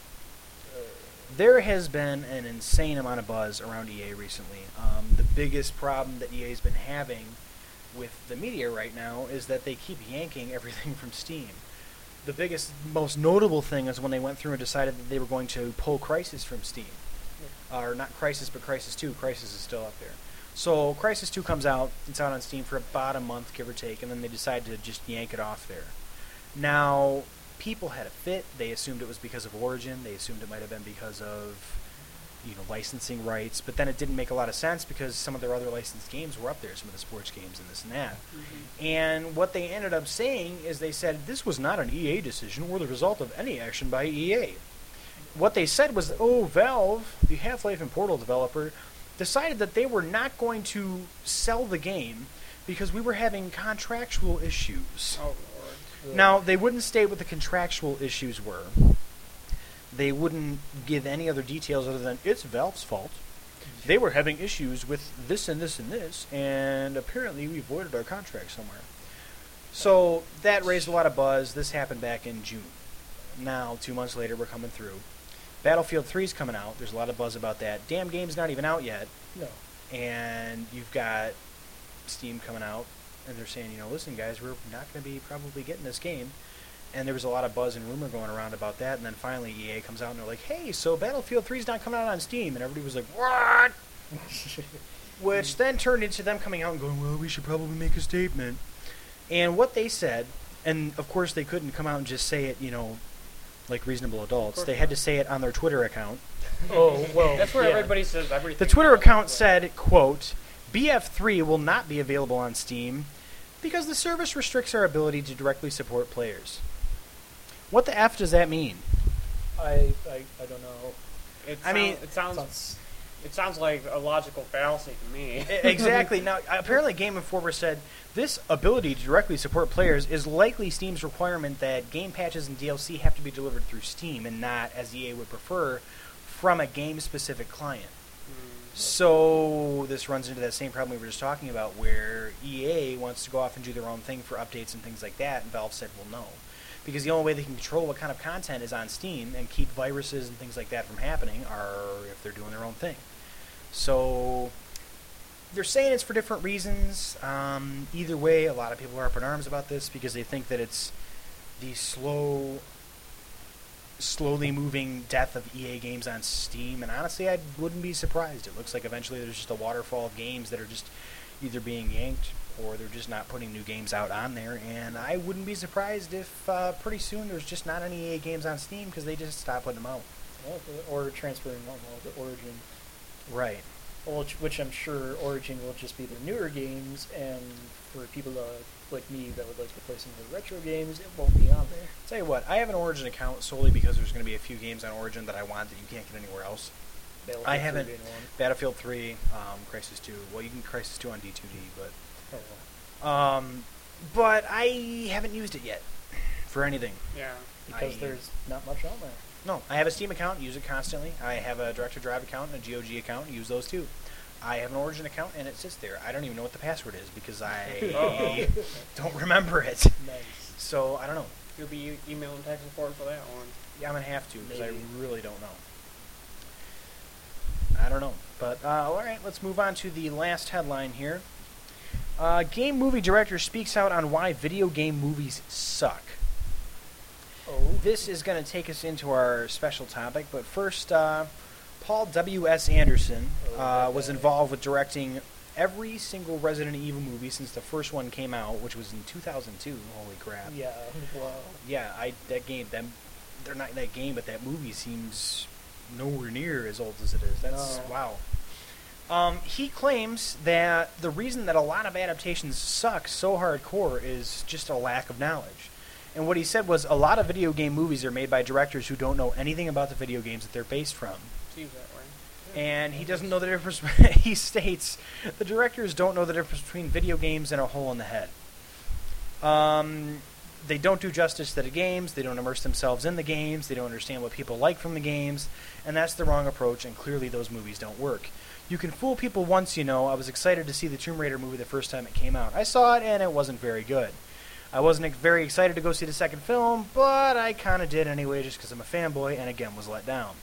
There has been an insane amount of buzz around E A recently. Um, the biggest problem that E A's been having with the media right now is that they keep yanking everything from Steam. The biggest, most notable thing is when they went through and decided that they were going to pull Crysis from Steam. Uh, or not Crysis, but Crysis two. Crysis is still up there. So Crysis two comes out. It's out on Steam for about a month, give or take, and then they decide to just yank it off there. Now, people had a fit. They assumed it was because of Origin. They assumed it might have been because of, you know, licensing rights. But then it didn't make a lot of sense because some of their other licensed games were up there, some of the sports games and this and that. Mm-hmm. And what they ended up saying is they said this was not an E A decision or the result of any action by E A. What they said was, oh, Valve, the Half-Life and Portal developer, decided that they were not going to sell the game because we were having contractual issues. Oh, Lord. Now, they wouldn't state what the contractual issues were. They wouldn't give any other details other than it's Valve's fault. They were having issues with this and this and this, and apparently we voided our contract somewhere. So that raised a lot of buzz. This happened back in June. Now, two months later, we're coming through. Battlefield three is coming out. There's a lot of buzz about that. Damn game's not even out yet. No. And you've got Steam coming out, and they're saying, you know, listen, guys, we're not going to be probably getting this game. And there was a lot of buzz and rumor going around about that, and then finally E A comes out and they're like, hey, so Battlefield three's not coming out on Steam. And everybody was like, what? Which then turned into them coming out and going, well, we should probably make a statement. And what they said, and of course they couldn't come out and just say it, you know, like reasonable adults. course They had not. to say it on their Twitter account. Oh well. That's where yeah. everybody says everything. The Twitter now, account but- said, quote, B F three will not be available on Steam because the service restricts our ability to directly support players. What the F does that mean? I, I I don't know. It I mean, sound- it sounds. Sounds It sounds like a logical fallacy to me. Exactly. Now, apparently Game Informer said this ability to directly support players is likely Steam's requirement that game patches and D L C have to be delivered through Steam and not, as E A would prefer, from a game-specific client. Mm. So this runs into that same problem we were just talking about, where E A wants to go off and do their own thing for updates and things like that, and Valve said, well, no. Because the only way they can control what kind of content is on Steam and keep viruses and things like that from happening are if they're doing their own thing. So they're saying it's for different reasons. Um, either way, a lot of people are up in arms about this because they think that it's the slow, slowly moving death of E A games on Steam. And honestly, I wouldn't be surprised. It looks like eventually there's just a waterfall of games that are just either being yanked or they're just not putting new games out on there. And I wouldn't be surprised if uh, pretty soon there's just not any E A games on Steam because they just stopped putting them out. Well, or transferring them all to Origin. Right. Which, which I'm sure Origin will just be their newer games, and for people uh, like me that would like to play some of the retro games, it won't be on there. Tell you what, I have an Origin account solely because there's going to be a few games on Origin that I want that you can't get anywhere else. Battlefield I haven't. three being one. Battlefield three, um, Crysis two. Well, you can Crysis two on D two D, but Oh, well. um, but I haven't used it yet for anything. Yeah. Because I- there's not much on there. No, I have a Steam account, use it constantly. I have a Director Drive account and a G O G account, use those too. I have an Origin account and it sits there. I don't even know what the password is because I Uh-oh. don't remember it. Nice. So I don't know. You'll be e- emailing tech support for that one. Yeah, I'm gonna have to because I Maybe. really don't know. I don't know, but uh, all right. Let's move on to the last headline here. Uh, game movie director speaks out on why video game movies suck. Oh. This is going to take us into our special topic, but first, uh, Paul W S. Anderson uh, was involved with directing every single Resident Evil movie since the first one came out, which was in two thousand two. Holy crap! Yeah. Wow. Yeah, I that game them they're not that game, but that movie seems nowhere near as old as it is. That's No. wow. Um, he claims that the reason that a lot of adaptations suck so hardcore is just a lack of knowledge. And what he said was a lot of video game movies are made by directors who don't know anything about the video games that they're based from. Seems that way. And he doesn't know the difference. He states the directors don't know the difference between video games and a hole in the head. Um, they don't do justice to the games. They don't immerse themselves in the games. They don't understand what people like from the games. And that's the wrong approach, and clearly those movies don't work. You can fool people once, you know. I was excited to see the Tomb Raider movie the first time it came out. I saw it, and it wasn't very good. I wasn't ex- very excited to go see the second film, but I kind of did anyway just because I'm a fanboy, and again was let down.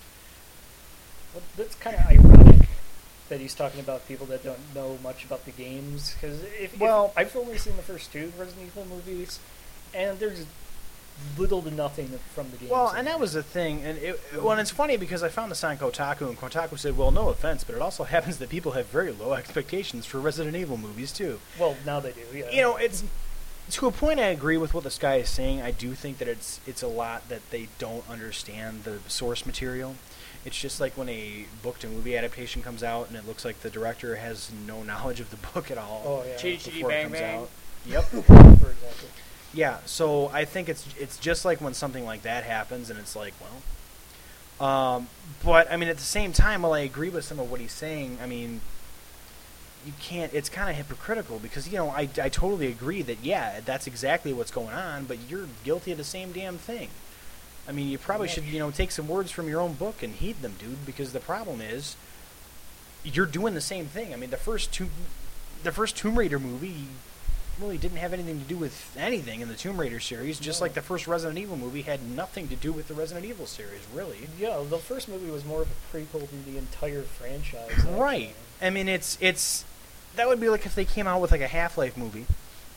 Well, that's kind of ironic that he's talking about people that don't know much about the games. Because if, Well- if I've only seen the first two Resident Evil movies, and there's little to nothing from the games. Well, in and that there. was the thing, and it, well, and it's funny because I found this on Kotaku, and Kotaku said, well, no offense, but it also happens that people have very low expectations for Resident Evil movies, too. Well, now they do. Yeah. You know, it's to a point I agree with what this guy is saying. I do think that it's it's a lot that they don't understand the source material. It's just like when a book to movie adaptation comes out and it looks like the director has no knowledge of the book at all Oh yeah. Cheat- before it Bang comes Bang. out. Yep. For example. Yeah, so I think it's it's just like when something like that happens, and it's like, well, um, but I mean, at the same time, while I agree with some of what he's saying, I mean, you can't. It's kind of hypocritical because you know I I totally agree that yeah, that's exactly what's going on, but you're guilty of the same damn thing. I mean, you probably Yeah. should you know take some words from your own book and heed them, dude, because the problem is you're doing the same thing. I mean, the first two, the first Tomb Raider movie really didn't have anything to do with anything in the Tomb Raider series, just No. like the first Resident Evil movie had nothing to do with the Resident Evil series, really. Yeah, the first movie was more of a prequel to the entire franchise. Right. actually. I mean, it's it's that would be like if they came out with like a Half-Life movie,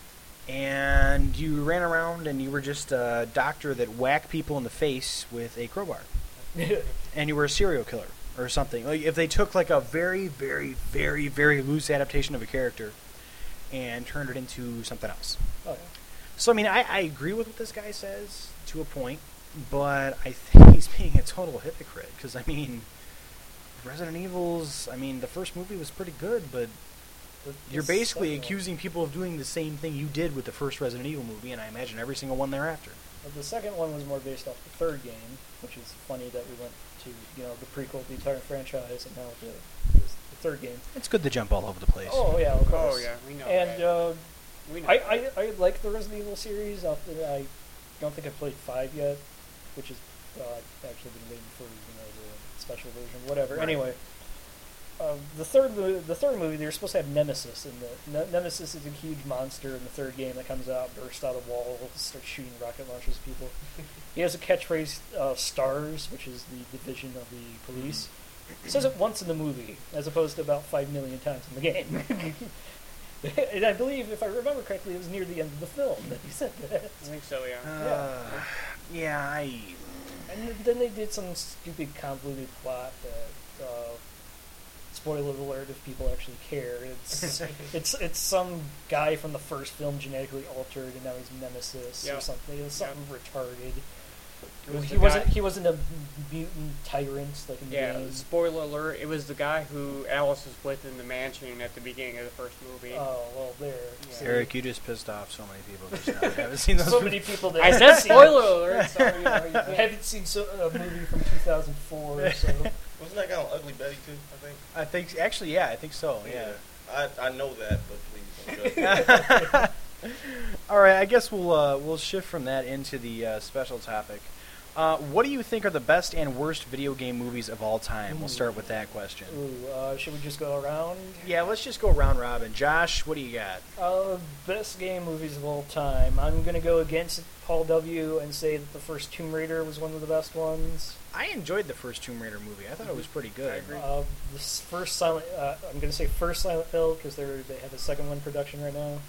and you ran around and you were just a doctor that whacked people in the face with a crowbar, and you were a serial killer or something. Like if they took like a very, very, very, very loose adaptation of a character and turned it into something else. Oh, yeah. So, I mean, I, I agree with what this guy says to a point, but I think he's being a total hypocrite. Because, I mean, Resident Evil's, I mean, the first movie was pretty good, but The- the you're basically second one- accusing people of doing the same thing you did with the first Resident Evil movie, and I imagine every single one thereafter. But the second one was more based off the third game, which is funny that we went to, you know, the prequel, the entire franchise, and now the, the, the third game. It's good to jump all over the place. Oh yeah, of course. Oh yeah, we know. And that. uh, we know I, that. I I like the Resident Evil series. Up I don't think I've played five yet, which is uh, I've actually been waiting for, you know, the special version, whatever. Right. Anyway. Uh, the third movie, the third movie, they're supposed to have Nemesis in the. Ne- Nemesis is a huge monster in the third game that comes out, bursts out of walls, starts shooting rocket launchers at people. He has a catchphrase, uh, "Stars," which is the division of the police. He says it once in the movie, as opposed to about five million times in the game. And I believe, if I remember correctly, it was near the end of the film that he said that. I think so. Yeah. Uh, yeah, I. And then they did some stupid convoluted plot that. Uh, Spoiler alert! If people actually care, it's it's it's some guy from the first film genetically altered, and now he's Nemesis Yep. or something. It was something Yep. retarded. It was he the wasn't guy- he wasn't a mutant tyrant like in the Yeah, game. spoiler alert, it was the guy who Alice was with in the mansion at the beginning of the first movie. Oh well, there. Yeah. See? Eric, you just pissed off so many people just now. I haven't seen those. so movies. many people that I said haven't seen- spoiler alert, so you know, you can't- haven't seen so, a movie from two thousand four. So Wasn't that guy on Ugly Betty too? I think. I think actually, yeah, I think so. Yeah. I I know that, but please don't judge me. All right, I guess we'll uh, we'll shift from that into the uh, special topic. Uh, what do you think are the best and worst video game movies of all time? We'll start with that question. ooh, uh, should we just go around? Yeah, let's just go round robin. Josh, what do you got? Uh, best game movies of all time. I'm gonna go against Paul W. and say that the first Tomb Raider was one of the best ones. I enjoyed the first Tomb Raider movie. I thought it was pretty good. I agree. Uh, this first Silent, uh, I'm gonna say first Silent Hill because they're they have a second one in production right now.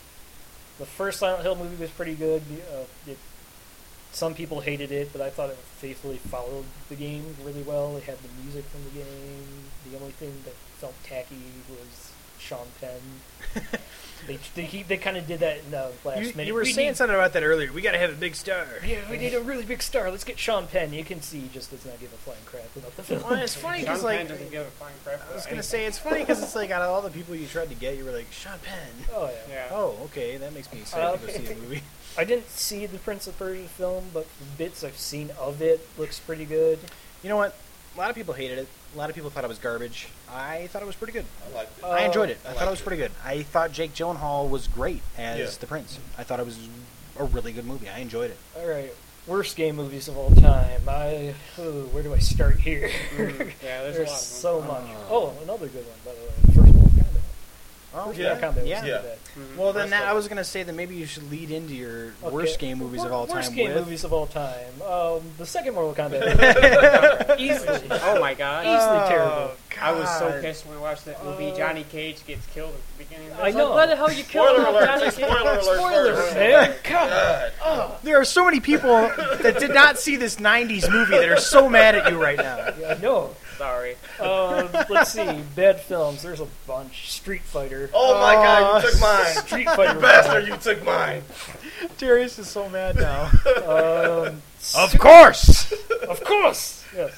The first Silent Hill movie was pretty good. Uh, it, some people hated it, but I thought it faithfully followed the game really well. It had the music from the game. The only thing that felt tacky was Sean Penn. they they, he- they kind of did that in the last You, minute. you were We saying need- something about that earlier. We got to have a big star. Yeah, we need a really big star. Let's get Sean Penn. You can see he just does not give a flying crap about the film. Well, it's funny Sean because Penn like doesn't give a flying crap I was about gonna say it's funny because it's like out of all the people you tried to get, you were like Sean Penn. Oh yeah. anything. Yeah. Oh, okay, that makes me excited to go Okay. see the movie. I didn't see the Prince of Persia film, but the bits I've seen of it looks pretty good. You know what? A lot of people hated it. A lot of people thought it was garbage. I thought it was pretty good. I liked it. Uh, I enjoyed it. I, I thought it was liked it. pretty good. I thought Jake Gyllenhaal was great as Yeah. the prince. I thought it was a really good movie. I enjoyed it. All right, worst game movies of all time. I ooh, where do I start here? Mm, yeah, there's, There's, a lot of them. so much. Oh. Oh, another good one by the way. First Mortal Kombat. Oh, First yeah. Mortal Kombat was Yeah. really Yeah. bad. Mhm. Well, then First that, of- I was gonna say that maybe you should lead into your Okay. worst game movies of all time. Worst game with... movies of all time. Um, the second Mortal Kombat. Easily. Oh my god. Easily Oh, terrible. I was so God. pissed when we watched that movie. Uh, Johnny Cage gets killed at the beginning. I was know. Like, what the hell you killed Spoiler alert! Johnny Say Cage? spoiler alert! Spoilers, first. man. God. God. There are so many people that did not see this nineties movie that are so mad at you right now. Yeah, I know. Sorry. Uh, let's see. Bad films. There's a bunch. Street Fighter. Oh my God! You took mine. Street Fighter. You bastard! You took mine. Darius is so mad now. Um, Of course. Of course. Yes.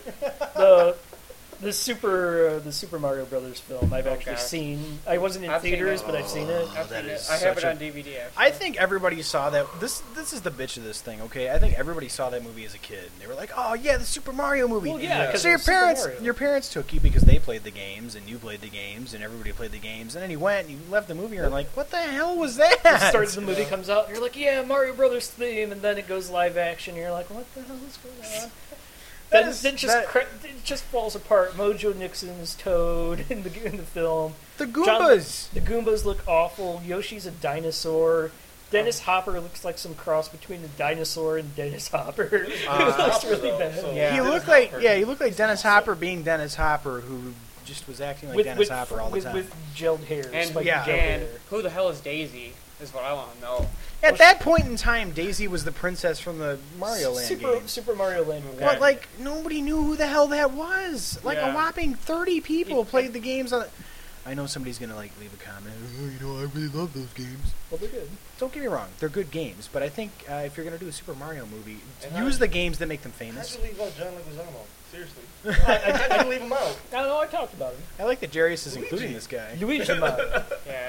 The the super uh, the Super Mario Brothers film I've Oh, actually gosh. seen. I wasn't in I've seen theaters, it. but I've seen it. I've that seen is it. I have such it a- on D V D. Actually. I think everybody saw that. This this is the bitch of this thing, okay? I think everybody saw that movie as a kid. They were like, "Oh yeah, the Super Mario movie." Well, yeah, because So your parents, your parents took you because they played the games and you played the games and everybody played the games. And then you went and you left the movie and you're like, "What the hell was that?" The start of the movie comes out, and you're like, "Yeah, Mario Brothers theme," and then it goes live action. And you're like, "What the hell is going on?" That Then, is- then just that- cra- it just falls apart. Mojo Nixon's Toad in the in the film. The John- Goombas. The Goombas look awful. Yoshi's a dinosaur. Dennis Hopper looks like some cross between a dinosaur and Dennis Hopper. it looks Hopper, really though, bad. so- Yeah. He Dennis looked like Hopper. yeah, he looked like Dennis Hopper being Dennis Hopper, who just was acting like with, Dennis with, Hopper all the with, time. with gelled hair. And spiked yeah. gelled and hair. who the hell is Daisy? Is what I want to know. At that point in time, Daisy was the princess from the Mario Land Super, game. Super Mario Land. Okay. But like nobody knew who the hell that was. Like a Yeah. whopping thirty people It- played the games on. I know somebody's gonna like leave a comment. Oh, you know, I really love those games. Well, they're good. Don't get me wrong, they're good games. But I think uh, if you're gonna do a Super Mario movie, And use how- the games that make them How'd famous. you leave out John Leguizamo? Seriously. How'd you leave him out? I don't know. I talked about him. I like that Jarius is Luigi. including this guy. Luigi Mario. Yeah.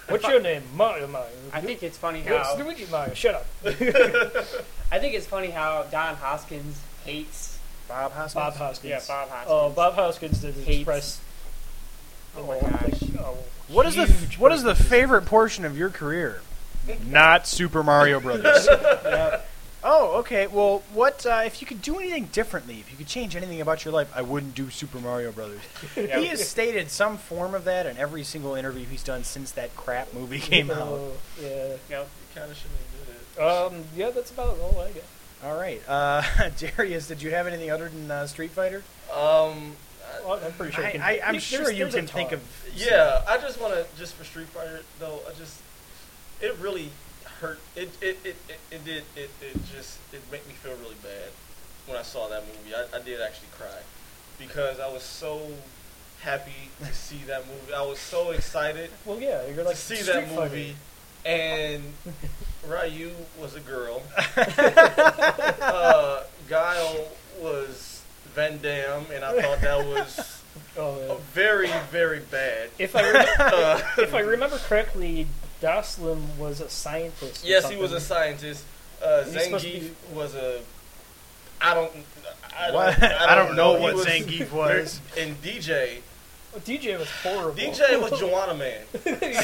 What's your name? Mario Mario. I think it's funny Yes, how Luigi Mario. Shut up. I think it's funny how Don Hoskins hates. Bob Hoskins. Bob Hoskins. Yeah, Bob Hoskins. Oh, Bob Hoskins did Hates- express. Oh my like, gosh. oh, What is the huge what is the criticism. favorite portion of your career? Not Super Mario Brothers. Yeah. Oh, okay. Well, what uh, if you could do anything differently? If you could change anything about your life, I wouldn't do Super Mario Brothers. Yeah. He has stated some form of that in every single interview he's done since that crap movie came out. Oh, yeah. Yep. You kind of shouldn't have did it. Um. Yeah, that's about all I got. All right, uh, Darius, did you have anything other than uh, Street Fighter? Um, Well, I'm pretty sure. I, you can, I, I'm you- sure there's- you there's a can think ton. of. yeah, I just want to, just for Street Fighter, though, I just, it really hurt. It, it, it, it, it did, it, it just, it made me feel really bad when I saw that movie. I, I did actually cry because I was so happy to see that movie. I was so excited Well, yeah, you're like to see Street that Fighter. movie. And Ryu was a girl. uh, Guile was Van Damme, and I thought that was Oh, yeah. a very, very bad. If I re- Uh, if I remember correctly, Doslim was a scientist. or yes, he was a something. scientist. Uh, He's supposed to Zangief be- was a. I don't. I don't, What? I don't, know. He what was- Zangief was. And D J. Oh, D J was horrible. D J was Joanna Man. So,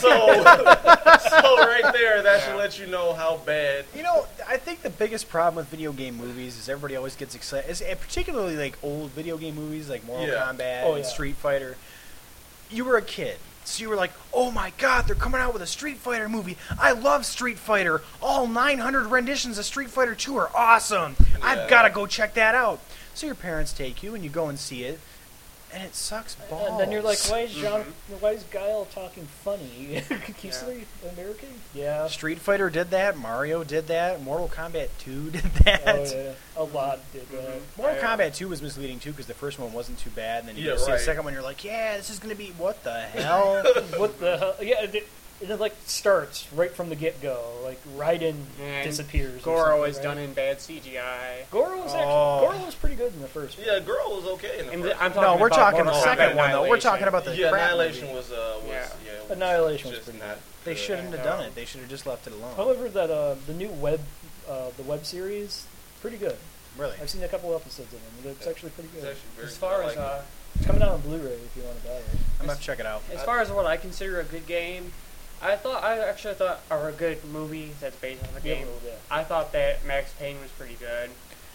so right there, that should let you know how bad. You know, I think the biggest problem with video game movies is everybody always gets excited, is, and particularly like old video game movies like Mortal Yeah. Kombat Oh, and yeah. Street Fighter. You were a kid, so you were like, "Oh my God, they're coming out with a Street Fighter movie! I love Street Fighter! All nine hundred renditions of Street Fighter two are awesome! Yeah. I've got to go check that out." So your parents take you and you go and see it, and it sucks balls. And then you're like, why is John? Mhm. Why is Guile talking funny? He's Yeah. American. Yeah. Street Fighter did that. Mario did that. Mortal Kombat two did that. Oh yeah. A lot did that. Mhm. Mortal I, uh, Kombat two was misleading too because the first one wasn't too bad, and then you Yeah, go see the right. second one, you're like, yeah, this is gonna be what the hell? What the hell? Yeah. It, it like starts right from the get go. Like Raiden And disappears. or Goro something, was right? done in bad C G I. Goro was actually Oh. Goro was pretty good in the first one. Yeah, girl was okay in the And first. I'm talking no, we're about talking the Mortal second Kombat one though. We're Annihilation. talking about the yeah, crap Annihilation movie. was uh was Yeah. yeah, was Annihilation was just pretty not. They good. shouldn't have Yeah. done it. They should have just left it alone. However, that uh, the new web, uh, the web series, pretty good. Really? I've seen a couple episodes of it. It's actually pretty It's good. actually very As good. far I as like uh, It's coming out on Blu-ray if you want to buy it. I'm gonna check it out. as far as what I consider a good game, I thought I actually thought or a good movie that's based on the Yeah, game. yeah. I thought that Max Payne was pretty good.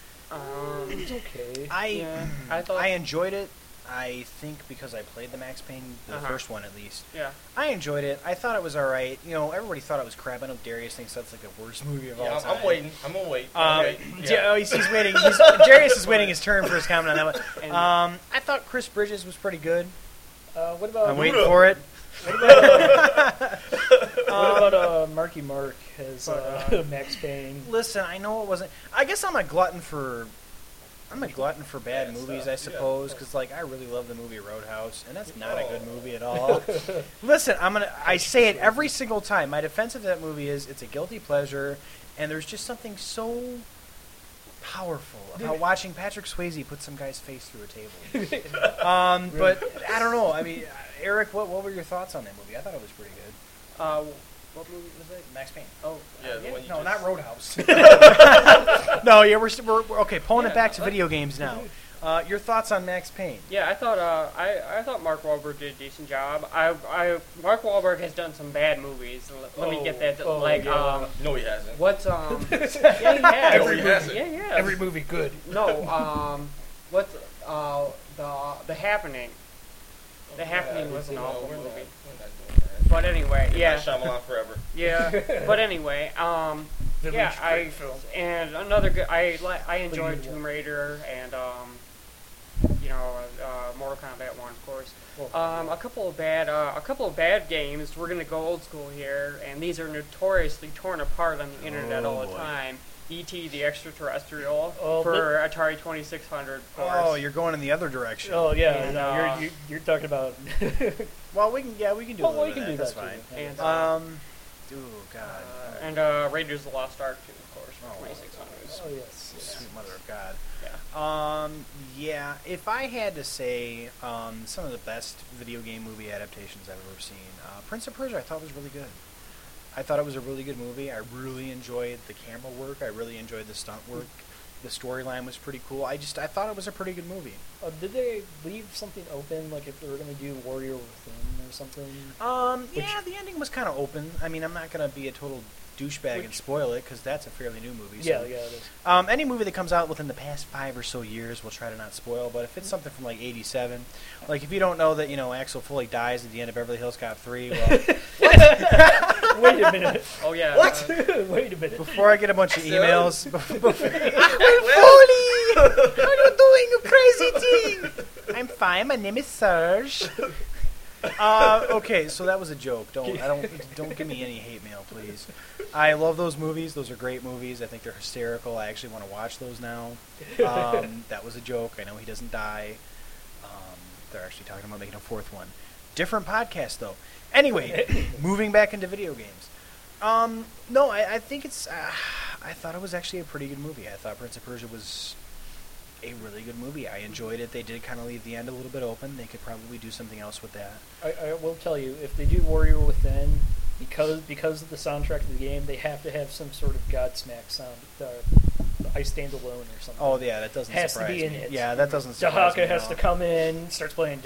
Um, It's okay. I yeah, I thought. I enjoyed it. I think because I played the Max Payne, the Uh-huh. first one at least. yeah. I enjoyed it. I thought it was all right. You know, everybody thought it was crap. I know Darius thinks that's like the worst movie of Yeah, all I'm, time. I'm waiting. I'm gonna wait. Um, I'm wait. yeah. oh, he's, he's waiting. He's, Darius is waiting his turn for his comment on that one. And- Um, I thought Chris Bridges was pretty good. Uh, what about I'm waiting Buddha. for it. what about, uh, what Um, about uh, Marky Mark as But, uh, uh, Max Payne? Listen, I know it wasn't. I guess I'm a glutton for. I'm a glutton for bad Bad movies, stuff, I suppose, yeah. because like I really love the movie Roadhouse, and that's not a good movie at all. Listen, I'm gonna. I say it every single time. My defense of that movie is it's a guilty pleasure, and there's just something so powerful about watching Patrick Swayze put some guy's face through a table. um, but I don't know. I mean, Eric, what what were your thoughts on that movie? I thought it was pretty good. Uh, what movie was it? Max Payne. Oh, Yeah, the one you No, just- not Roadhouse. no, yeah, we're, st- we're, we're okay. Pulling Yeah, it back to no, video games now. Uh, your thoughts on Max Payne? Yeah, I thought uh, I I thought Mark Wahlberg did a decent job. I I Mark Wahlberg has done some bad movies. L- Let me get that. Oh, like yeah. um, No, he hasn't. what's um, yeah, he has. Every yeah, movie. yeah, yeah. Every movie good. no, um, what's uh the the happening? The Happening was an No, awful we're not- movie. we're not doing that. But anyway, Yeah. yeah, Shyamalan forever. yeah. But anyway, um, Village yeah, I great film. and another good. I like I enjoyed Legendary. Tomb Raider and um, you know, uh, Mortal Kombat one, of course. Um, a couple of bad, uh, a couple of bad games. We're gonna go old school here, and these are notoriously torn apart on the internet Oh, all the boy. time. E T the Extraterrestrial Oh, for Atari twenty-six hundred, of course. Oh, you're going in the other direction. Oh yeah, And, no, uh, you're, you're you're talking about. Well, we can. Yeah, we can do. Well, a little we bit can of do that. that That's too. fine. And, Um, oh God. Uh, and uh, Raiders of the Lost Ark too, of course. Oh, twenty-six hundred. Oh yes. yes. Sweet mother of God. Yeah. Um, yeah, if I had to say um, some of the best video game movie adaptations I've ever seen, uh, Prince of Persia I thought was really good. I thought it was a really good movie. I really enjoyed the camera work. I really enjoyed the stunt work. The storyline was pretty cool. I just I thought it was a pretty good movie. Uh, did they leave something open, like if they were going to do Warrior Within or something? Um, Which- yeah, the ending was kind of open. I mean, I'm not going to be a total douchebag and Which- spoil it because that's a fairly new movie. So. Yeah, yeah, it is. Um, any movie that comes out within the past five or so years, we'll try to not spoil. But if it's something from like eighty-seven, like if you don't know that you know Axel Foley dies at the end of Beverly Hills Cop three, well, Wait a minute. Oh yeah. What? uh, Wait a minute. before I get a bunch of So- emails, before, Well, Foley, how are you doing, you crazy thing? I'm fine. My name is Serge. Uh, okay, so that was a joke. Don't I don't don't give me any hate mail, please. I love those movies. Those are great movies. I think they're hysterical. I actually want to watch those now. Um, that was a joke. I know he doesn't die. Um, they're actually talking about making a fourth one. Different podcast though. Anyway, moving back into video games. Um, no, I, I think it's. Uh, I thought it was actually a pretty good movie. I thought Prince of Persia was a really good movie. I enjoyed it. They did kind of leave the end a little bit open. They could probably do something else with that. I, I will tell you, if they do Warrior Within, because because of the soundtrack of the game, they have to have some sort of Godsmack sound. Uh, I Stand Alone or something. Oh yeah, that doesn't Has to surprise be in me. it. Yeah, that doesn't surprise me. Dahaka at has all. to come in, starts playing.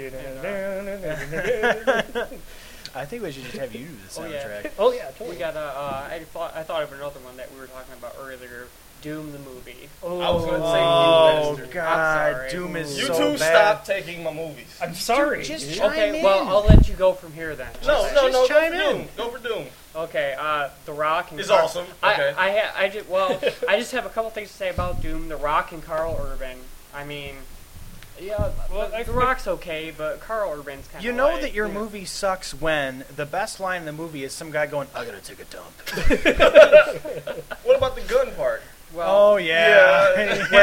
I think we should just have you do the Oh, yeah. soundtrack. Oh yeah, we totally. got. Uh, uh, I thought I thought of another one that we were talking about earlier. Doom the movie. Oh, I was gonna say Oh you bastard. God, sorry. Doom is You so two bad. stop taking my movies. I'm sorry. Dude, just dude. chime Okay, in. well I'll let you go from here then. No, Okay. no, no. Just Go chime for in. Doom. Go for Doom. Okay, uh, The Rock and It's Car- awesome. Okay. I, I, ha- I just, well, I just have a couple things to say about Doom. The Rock and Carl Urban. I mean, yeah, Well, the, I- the Rock's okay, but Carl Urban's kind of. You know like, that your you know. movie sucks when the best line in the movie is some guy going, "I gotta take a dump." What about the gun part? Well, Oh yeah,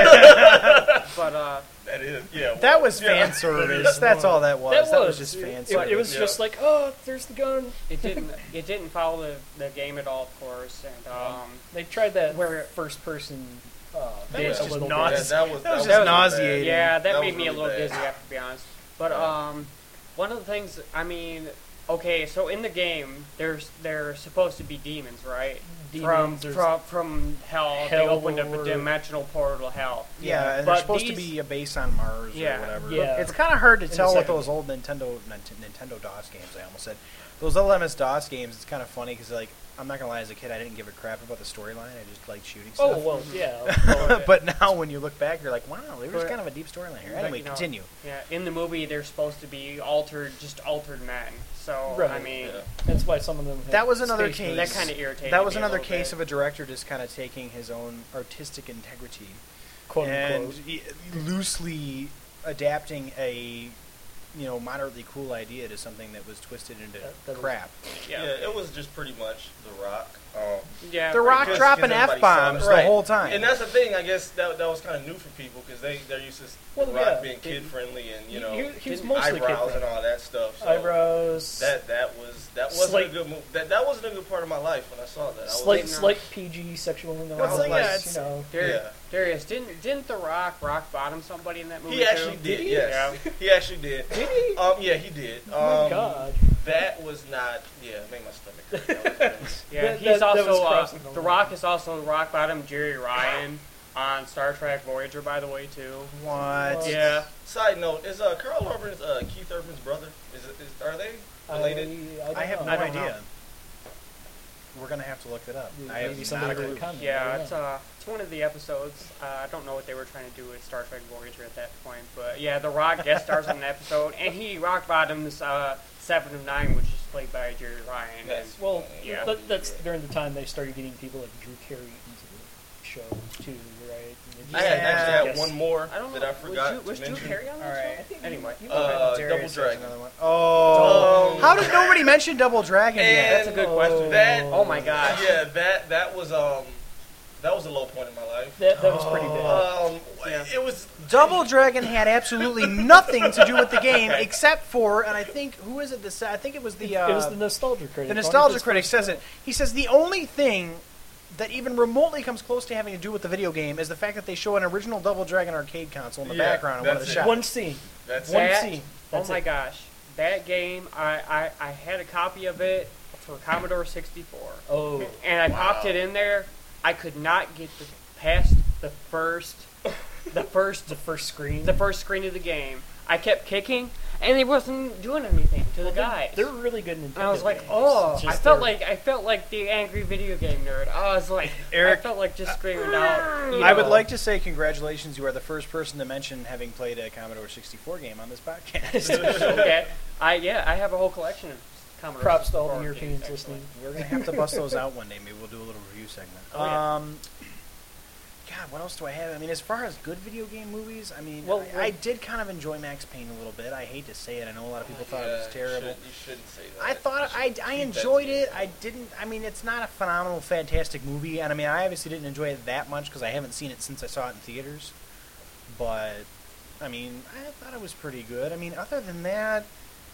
Yeah. but uh, That is, yeah. that well, was yeah. fan service. That's all that was. That That was, was just it, fan it, service. it was Yeah. just like, oh, there's the gun. it didn't. It didn't follow the, the game at all, of course, and um, They tried that Where- first person. Uh, That bit was a just little nauseous. bit. That, that was That was that just really nauseating. yeah, that, That made was me a really little bad. dizzy. I have to be honest. But Yeah. um, one of the things, I mean, okay, so in the game, there's they're supposed to be demons, right? Demons, from there's from from hell, they hell opened up a or- dimensional portal to hell. Yeah, and But they're supposed to these- be a base on Mars Yeah, or whatever. yeah. It's kind of hard to In the tell with second those old Nintendo Nintendo DOS games. I almost said those old M S DOS games. It's kind of funny because like I'm not gonna lie, as a kid I didn't give a crap about the storyline. I just liked shooting stuff. Oh well, yeah. but now when you look back, you're like, wow, there was But- kind of a deep storyline here. but, Anyway, you know, continue. Yeah, in the movie, they're supposed to be altered, just altered men. So Right. I mean, Yeah. That's why some of them. Have That was another stationary- that case- kind of irritated That was me a another little case bit. of a director just kind of taking his own artistic integrity quote and unquote. y- loosely adapting a you know moderately cool idea to something that was twisted into That- that was- crap. Yeah, Yeah, it was just pretty much The Rock. Um, yeah. The pretty Rock much. dropping Because everybody f bombs saw it. the Right. whole time. And that's the thing, I guess that that was kind of new for people because they they're used to Well, The Rock yeah. being kid friendly and you He- know he, he was didn't- mostly eyebrows kid-friendly. and all that stuff. So Eyebrows. That that was that wasn't Slight- a good move. That that wasn't a good part of my life when I saw that. I was, slight, no. slight P G sexual innuendos. Well, it's like, yeah, you know. Dar- Yeah. Darius, didn't didn't The Rock rock bottom somebody in that movie He actually too? did. Did he? Yes, he actually did. Did he? Um, yeah, he did. Um, Oh my God. That was not. Yeah, it made my stomach hurt. That was- Yeah, That- he's that- that was also uh, crossing the The line. Rock is also rock bottom Jerry Ryan on Star Trek Voyager, by the way, too. What? What? Yeah, Side note: Is uh, Carl Urban's uh, Keith Urban's brother? Is, it, is are they related? I, I, don't I have know. no I don't idea. know. We're gonna have to look it up. Maybe I have somebody not a would clue. comment. I yeah, don't it's know. uh, it's one of the episodes. Uh, I don't know what they were trying to do with Star Trek Voyager at that point, but yeah, The Rock guest stars on an episode, and he rock bottoms uh, Seven of Nine, which is played by Jerry Ryan. And, That's- Well, Yeah. that, that's during the time they started getting people like Drew Carey into the show too, right? And I had Yeah. actually had Yes. one more I don't know. that I forgot was, Drew- was to Drew mention. Carey on that All right. show? I think Anyway, you- you Uh, Darius Double has Dragon. another one. Oh, Um, how did nobody mention Double Dragon And- yet? that's a good question. That- Oh my gosh. Yeah, that that was um that was a low point in my life. That, that was pretty bad. Um, Yeah. it was Double Dragon had absolutely nothing to do with the game Okay. except for, and I think who is it? The I think it was the uh, it was the nostalgia critic. the One of nostalgia his critic first says it. films. He says the only thing that even remotely comes close to having to do with the video game is the fact that they show an original Double Dragon arcade console in the Yeah, background of one of the that's it. shots. One scene. That's One it. That- scene. Oh That's my it. gosh, that game! I, I, I had a copy of it for Commodore sixty-four, Oh. and I popped it in there. I could not get the, past the first, the first, The first screen. the first screen of the game. I kept kicking, and it wasn't doing anything to the Well, they're- guys. They're really good Nintendo And I was like, games. oh, It's I just felt they're- like I felt like the angry video game nerd. I was like, Eric, I felt like just screaming out. You I would know. like to say congratulations. You are the first person to mention having played a Commodore sixty-four game on this podcast. Okay, I yeah, I have a whole collection of Commodore Props to all the sixty-four Europeans games, actually. listening. We're gonna have to bust those out one day. Maybe we'll do a little review segment. Oh, yeah. Um, God, what else do I have? I mean, as far as good video game movies, I mean, Well, I, well- I did kind of enjoy Max Payne a little bit. I hate to say it. I know a lot of people thought it Yeah, was you terrible. should- You shouldn't say that. I thought You I, should I keep that enjoyed to it. yourself. I didn't. I mean, it's not a phenomenal, fantastic movie, and I mean, I obviously didn't enjoy it that much because I haven't seen it since I saw it in theaters. But I mean, I thought it was pretty good. I mean, other than that,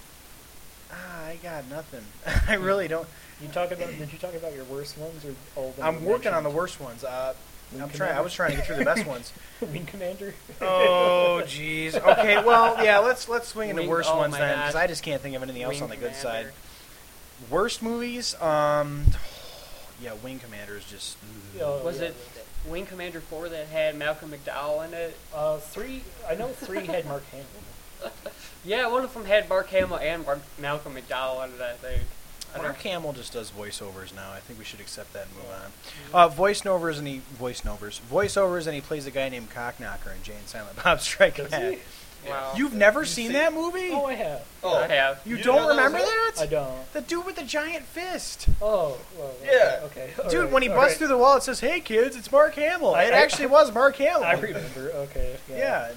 ah, I got nothing. I really don't. You talk about? Did you talk about your worst ones or all of them? I'm you working on the mentioned? worst ones. Uh, Wing I'm trying. I Commander? was trying to get through the best ones. Wing Commander. Oh, jeez. Okay, well, yeah. Let's let's swing into Wing- worst oh ones my then, because gosh. I just can't think of anything else Wing on the good side. Commander. Worst movies. Um, yeah, Wing Commander is just. Oh, Was yeah. it Wing Commander four that had Malcolm McDowell in it? Uh, three. I know three had Mark Hamill. Yeah, one of them had Mark Hamill and Mark, Malcolm McDowell in it, I think. I Mark don't, Hamill just does voiceovers now. I think we should accept that and move on. Uh, voiceovers and he voiceovers, voiceovers, and he plays a guy named Cockknocker in Jay and Silent Bob Strike Does Back. he? wow. You've never You seen see- that movie? Oh, I have. Oh, I have. you, you don't know that remember was that? I don't. The dude with the giant fist. Oh, well, Yeah. Okay. okay. Dude, All when he right, busts all through the wall, it says, "Hey kids, it's Mark Hamill." I- it I- actually was Mark Hamill. right. I remember. Okay. Yeah.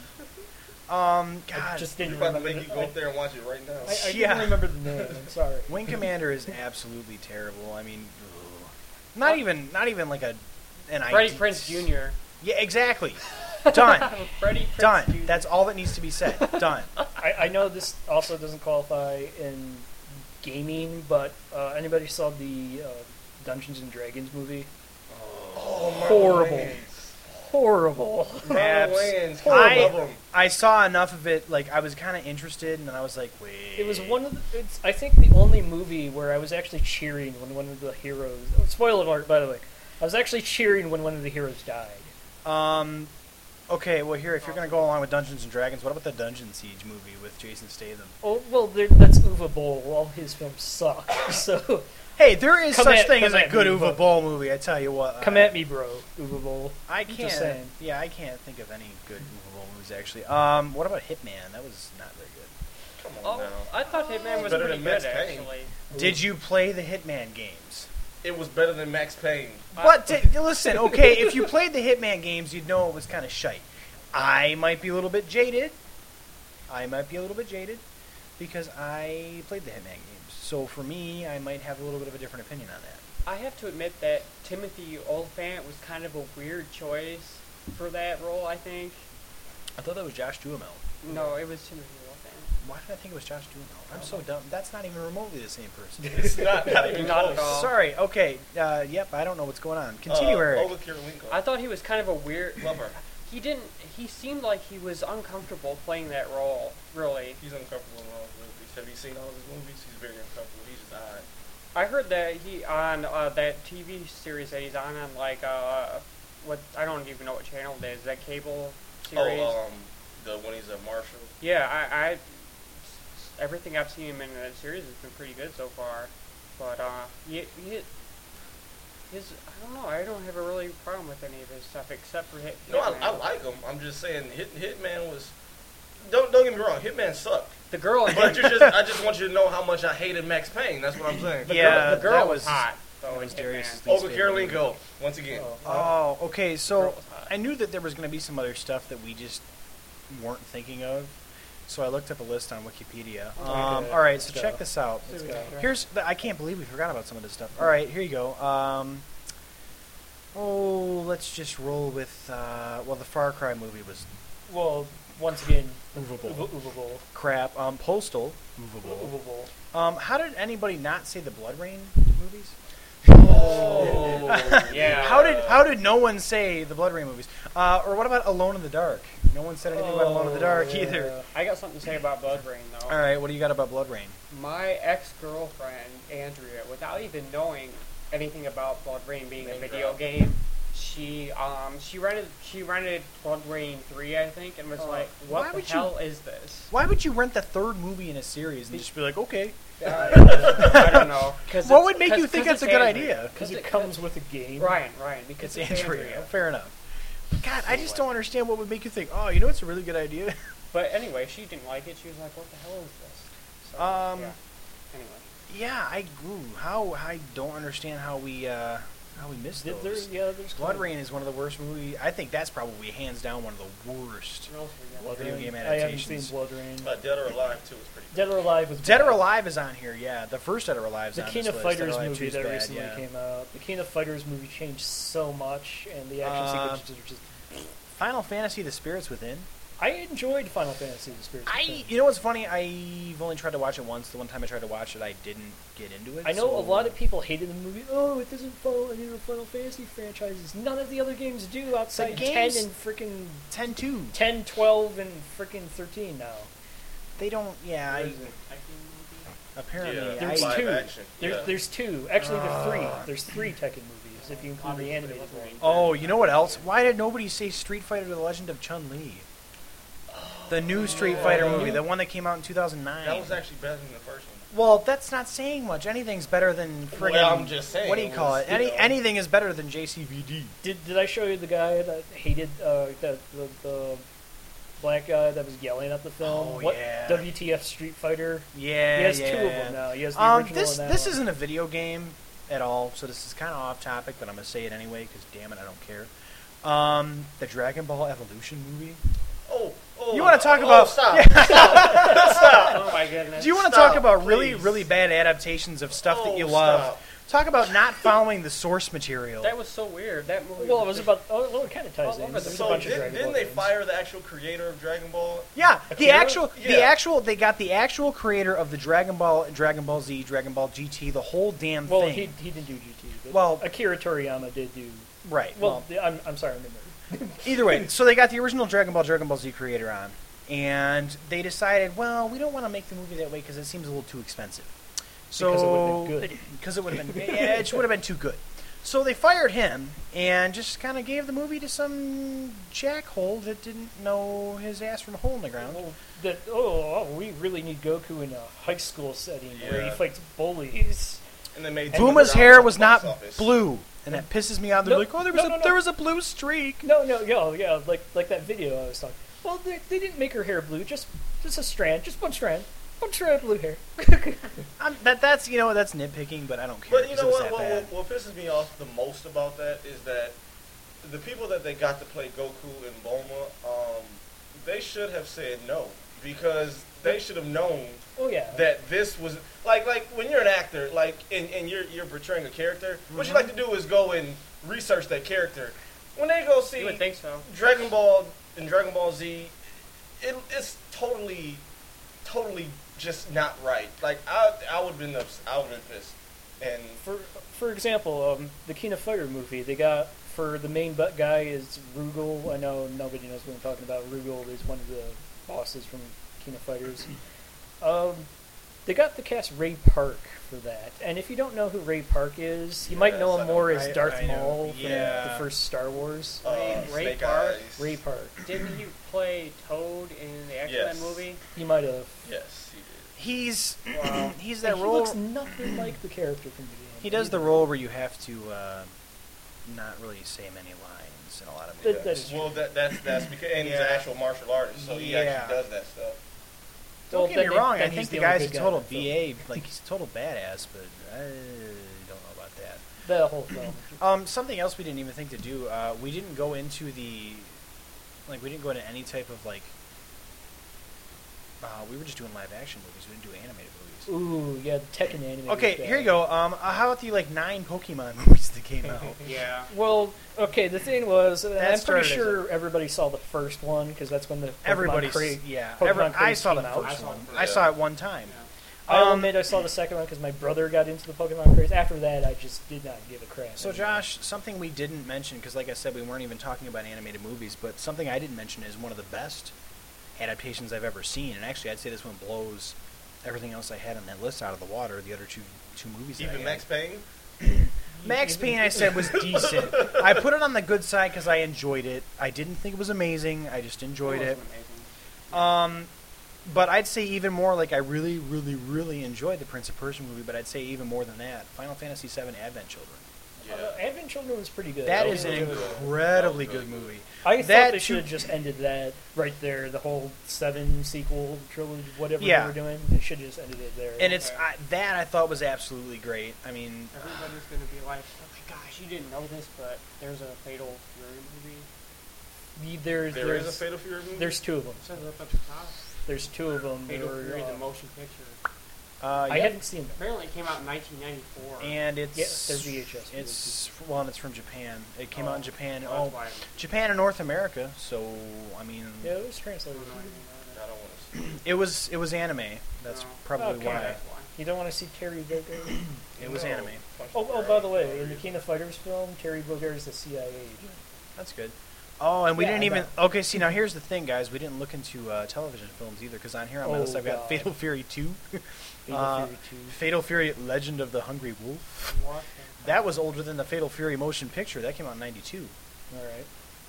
Um, I God. just We're didn't about to remember. make you the- go up there and watch it right now. I, I Yeah. didn't remember the name. I'm sorry. Wing Commander is absolutely terrible. I mean, ugh. not even, not even like a an Freddie idea. Prinze Junior Yeah, exactly. Done. Freddie Prinze Done. Junior That's all that needs to be said. Done. I, I know this also doesn't qualify in gaming, but uh, anybody saw the uh, Dungeons and Dragons movie? Oh, Marlon Horrible. Wayans. Horrible. Marlon Abs- Wayans. I- I love him. I saw enough of it. Like I was kind of interested, and then I was like, wait. It was one of the, it's I think the only movie where I was actually cheering when one of the heroes. Oh, spoiler alert, by the way. I was actually cheering when one of the heroes died. Um. Okay, well here, if you're gonna go along with Dungeons and Dragons, what about the Dungeon Siege movie with Jason Statham? Oh well, there, that's Uwe Boll. All his films suck. So Hey, there is Come such at- thing come as a at good me, Uwe but- Boll movie. I tell you what. come uh, at me, bro. Uwe Boll. I Just can't. saying. Yeah, I can't think of any good Uwe Boll movies actually. Um, what about Hitman? That was not very good. Come on Oh, now. I thought Hitman was Better pretty than good, Max Payne. actually. Did you play the Hitman games? It was better than Max Payne. What? Did, listen, okay, if you played the Hitman games, you'd know it was kind of shite. I might be a little bit jaded. I might be a little bit jaded because I played the Hitman games. So for me, I might have a little bit of a different opinion on that. I have to admit that Timothy Olyphant was kind of a weird choice for that role, I think. I thought that was Josh Duhamel. No, it was Timothy Olyphant. Why did I think it was Josh Duhamel? I'm so dumb. That's not even remotely the same person. It's not, not even Not close. at all. Sorry. Okay. Uh, yep. I don't know what's going on. Continue, uh, Eric. Olga Kurylenko. I thought he was kind of a weird... Love her. He didn't... He seemed like he was uncomfortable playing that role, really. He's uncomfortable in all his movies. Have you seen all his movies? He's very uncomfortable. He's just odd. I heard that he, on uh, that T V series that he's on, on like, uh, what, I don't even know what channel it is, that cable series? Oh, um, the when he's a marshal. Yeah, I, I, everything I've seen him in that series has been pretty good so far. But, uh, he, he, his, I don't know, I don't have a really problem with any of his stuff except for Hit. No, I, Hitman. I like him. I'm just saying, Hit, Hitman was. Don't don't get me wrong. Hitman sucked. The girl in But you just, I just want you to know how much I hated Max Payne. That's what I'm saying. the Yeah, girl, the girl that was, was- hot, though, that in was Darius's Hitman. least Olga favorite movie. Kurylenko once again. Oh, Oh, okay. Girl So was hot. I knew that there was going to be some other stuff that we just weren't thinking of. So I looked up a list on Wikipedia. Um, Okay, all right, let's so go. check this out. Let's go. Here's the, I can't believe we forgot about some of this stuff. All right, here you go. Um, oh, let's just roll with uh, well, the Far Cry movie was Well, once again, Movable. Uwe Uwe Boll. crap. Um, Postal, movable. Uwe Boll. Um, how did anybody not say the Blood Rain movies? Oh, Yeah. How did how did no one say the Blood Rain movies? Uh, or what about Alone in the Dark? No one said anything about Alone in the Dark Oh, either. yeah. I got something to say about Blood Rain, though. All right, what do you got about Blood Rain? My ex-girlfriend, Andrea, without even knowing anything about Blood Rain being a Name video drop. game, she um she rented she rented Blood Rain three, I think, and was Oh. like, Why "What the would you- hell is this?" Why would you rent the third movie in a series and just be like, okay? I don't know. 'Cause What it's- would make 'cause- you think 'cause that's a it's good Andrea. idea? Because it it- comes with a game. Ryan, Ryan, because It's it's, Andrea. Andrea. Fair enough. God, I just don't understand what would make you think, oh, you know what's a really good idea? But anyway, she didn't like it. She was like, "What the hell is this?" So, Um, yeah. Anyway, Yeah, I ooh, how I don't understand how we uh, how we missed Did those. there, yeah, there's Blood Rain is one of the worst movies. I think that's probably hands down one of the worst. what else we got? Blood video Rain. game I haven't adaptations. seen Blood Rain. Uh, Dead or Alive too is pretty. Dead or Alive was Dead or bad. Alive is on here, yeah. The first Dead or Alive is The on King this of list. Fighters Dead or Alive movie two is that bad, recently yeah. came out. The King of Fighters movie changed so much, and the action Uh, sequences are just. Final Fantasy: The Spirits Within. I enjoyed Final Fantasy: The Spirits I, Within. you know what's funny? I've only tried to watch it once. The one time I tried to watch it, I didn't get into it. I know a so- lot of people hated the movie. Oh, it doesn't follow any of the Final Fantasy franchises. None of the other games do outside games- ten and freaking ten two. ten, twelve, and freaking thirteen now. They don't. Yeah, I, What is it? Tekken movie? apparently. Yeah, There's I, live two. action. There's yeah. there's two. Actually, there's three. Ah. There's three Tekken movies if you include the Obviously, animated it one. wasn't oh, you know what else? Why did nobody say Street Fighter: The Legend of Chun Li? The new Street Fighter Oh. movie, the one that came out in two thousand nine. That was actually better than the first one. Well, that's not saying much. Anything's better than friggin' Well, I'm just saying, What do you it call was, it? you Any know. anything is better than J C V D. Did did I show you the guy that hated uh, the, the the black guy that was yelling at the film? Oh, what yeah. W T F Street Fighter? Yeah, He has yeah. two of them now. He has the Um, original this and that this one. isn't a video game at all, so this is kind of off topic, but I'm gonna say it anyway because damn it, I don't care. Um, the Dragon Ball Evolution movie. Oh, oh. You wanna talk oh, about- Stop. stop. Stop. Oh my goodness. Do you want to Stop, talk about really please. really bad adaptations of stuff that Oh, you love? stop. Talk about not following the source material. That was so weird. That movie. Well, it was about. Oh, well, it kind of ties All in. over the There's a So bunch of did, Dragon didn't Ball they games. fire the actual creator of Dragon Ball? Yeah, the Akira? actual, the Yeah. actual, they got the actual creator of the Dragon Ball, Dragon Ball Z, Dragon Ball G T, the whole damn Well, thing. he he didn't do G T. But Well- Akira Toriyama did do. right. Well, the- I'm I'm sorry, I'm in Either way, so they got the original Dragon Ball, Dragon Ball Z creator on, and they decided, well, we don't want to make the movie that way because it seems a little too expensive. So Because it would've been good. Because it would have been, yeah, it would have been too good. So they fired him and just kind of gave the movie to some jackhole that didn't know his ass from a hole in the ground. Well, that oh, oh, we really need Goku in a high school setting where he Yeah. fights bullies. And they made Buma's $200 hair was box not office. blue, and that pisses me off. They're No, like, oh, there was no, a no, no. there was a blue streak. No, no, yeah, yeah, like like that video I was talking. Well, they, they didn't make her hair blue, just just a strand, just one strand, one strand of blue hair. I'm, that that's you know that's nitpicking, but I don't care. But you 'cause know it was what, that what, bad. what? What pisses me off the most about that is that the people that they got to play Goku and Bulma, um, they should have said no because they should have known Oh yeah, that this was like like when you're an actor, like and, and you're you're portraying a character. What you like to do is go and research that character. When they go see You would think so. Dragon Ball and Dragon Ball Z, it, it's totally, totally just not right. Like I, I would have been, ups- I would have been pissed. And for for example, um, the King of Fighter movie, they got for the main butt guy is Rugal. I know nobody knows what I'm talking about. Rugal is one of the bosses from King of Fighters. Um, they got the cast Ray Park for that, and if you don't know who Ray Park is, you might know Yes, him more as I- Darth I know. Maul from Yeah. the first Star Wars. uh, Ray- Ray Snake Park? Eyes. Ray Park. Didn't he play Toad in the X Men Yes. movie? He might have. Yes, he did. He's Wow. he's And that he role. looks nothing like the character from the game. He does the role where you have to uh, not really say many lines in a lot of That- movies. that's Well, that that's that's because and he's Yeah. an actual martial artist, so he Yeah. actually does that stuff. Don't Well, get then me he- wrong. I then think he's the the only guy's a good guy total in the B A. Like he's a total badass, but I don't know about that. The whole film. Um, something else we didn't even think to do. Uh, we didn't go into the, like, we didn't go into any type of like. Uh, we were just doing live action movies. We didn't do animated movies. Ooh, yeah, the Tekken anime. Okay, was here you bad. go. Um, uh, how about the like nine Pokemon movies that came out? Yeah. Well, okay, the thing was, and That I'm pretty started as sure everybody saw the first one because that's when the Pokemon Everybody's cra- yeah. Pokemon Every, I craze saw the came out. first I saw one. the I first saw one. it one time. I'll Um, admit I saw the second one because my brother got into the Pokemon craze. After that, I just did not give a crap. So, anymore. Josh, something we didn't mention, because like I said, we weren't even talking about animated movies, but something I didn't mention is one of the best adaptations I've ever seen. And actually, I'd say this one blows everything else I had on that list out of the water, the other two two movies that I Even had. Max Payne. Max Even- Payne, I said, was decent. I put it on the good side because I enjoyed it. I didn't think it was amazing. I just enjoyed it. wasn't amazing. Um, but I'd say even more, like, I really, really, really enjoyed the Prince of Persia movie, but I'd say even more than that, Final Fantasy seven Advent Children. Yeah. Uh, Advent Children was pretty good. That I is an enjoyed it. incredibly That was good really movie. I that thought they too- should have just ended that right there. The whole seven sequel trilogy, whatever Yeah. they were doing, they should have just ended it there. And it's Okay. I, that I thought was absolutely great. I mean, Everybody's gonna be like, oh my gosh, you didn't know this, but there's a Fatal Fury movie. The- there's There there's is a Fatal Fury movie. there's two of them. It says up at the top. There's two of them. Fatal They're, Fury, uh, the motion picture. uh, I yeah. haven't seen them. Apparently, it came out in nineteen ninety-four. And it's Yeah, they're V H S It's well, and it's from Japan. It came out in Oh, Japan. that's Oh, why I Japan and North America. So I mean, Yeah, it was translated. don't know anything I about don't want to see. it was it was anime. That's No. probably Okay. it. why That's why. You don't want to see Terry Bogard? it was No. anime. Oh, oh, by the way, in the King of Fighters film, Terry Bogard is the C I A agent. That's good. Oh, and we Yeah, didn't I even. know. Okay, see now here's the thing, guys. We didn't look into uh, television films either, because on here on my Oh, list I've got God. Fatal Fury two, Fatal Uh, Fury two. Fatal Fury: Legend of the Hungry Wolf. What the That was older than the Fatal Fury motion picture. That came out in ninety-two. All right.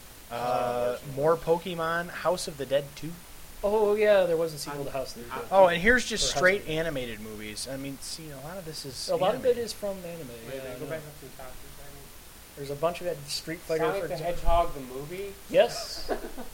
Uh, more Pokemon: House of the Dead two. Oh yeah, there was a sequel to House of the Dead. Oh, and here's just Or House straight of the- animated movies. I mean, see, a lot of this is a lot of it animated. is from anime. Wait, Yeah, wait, I go know. back up to the top for a second. There's a bunch of that Street Fighter. Sonic for the example. Hedgehog, the movie. Yes.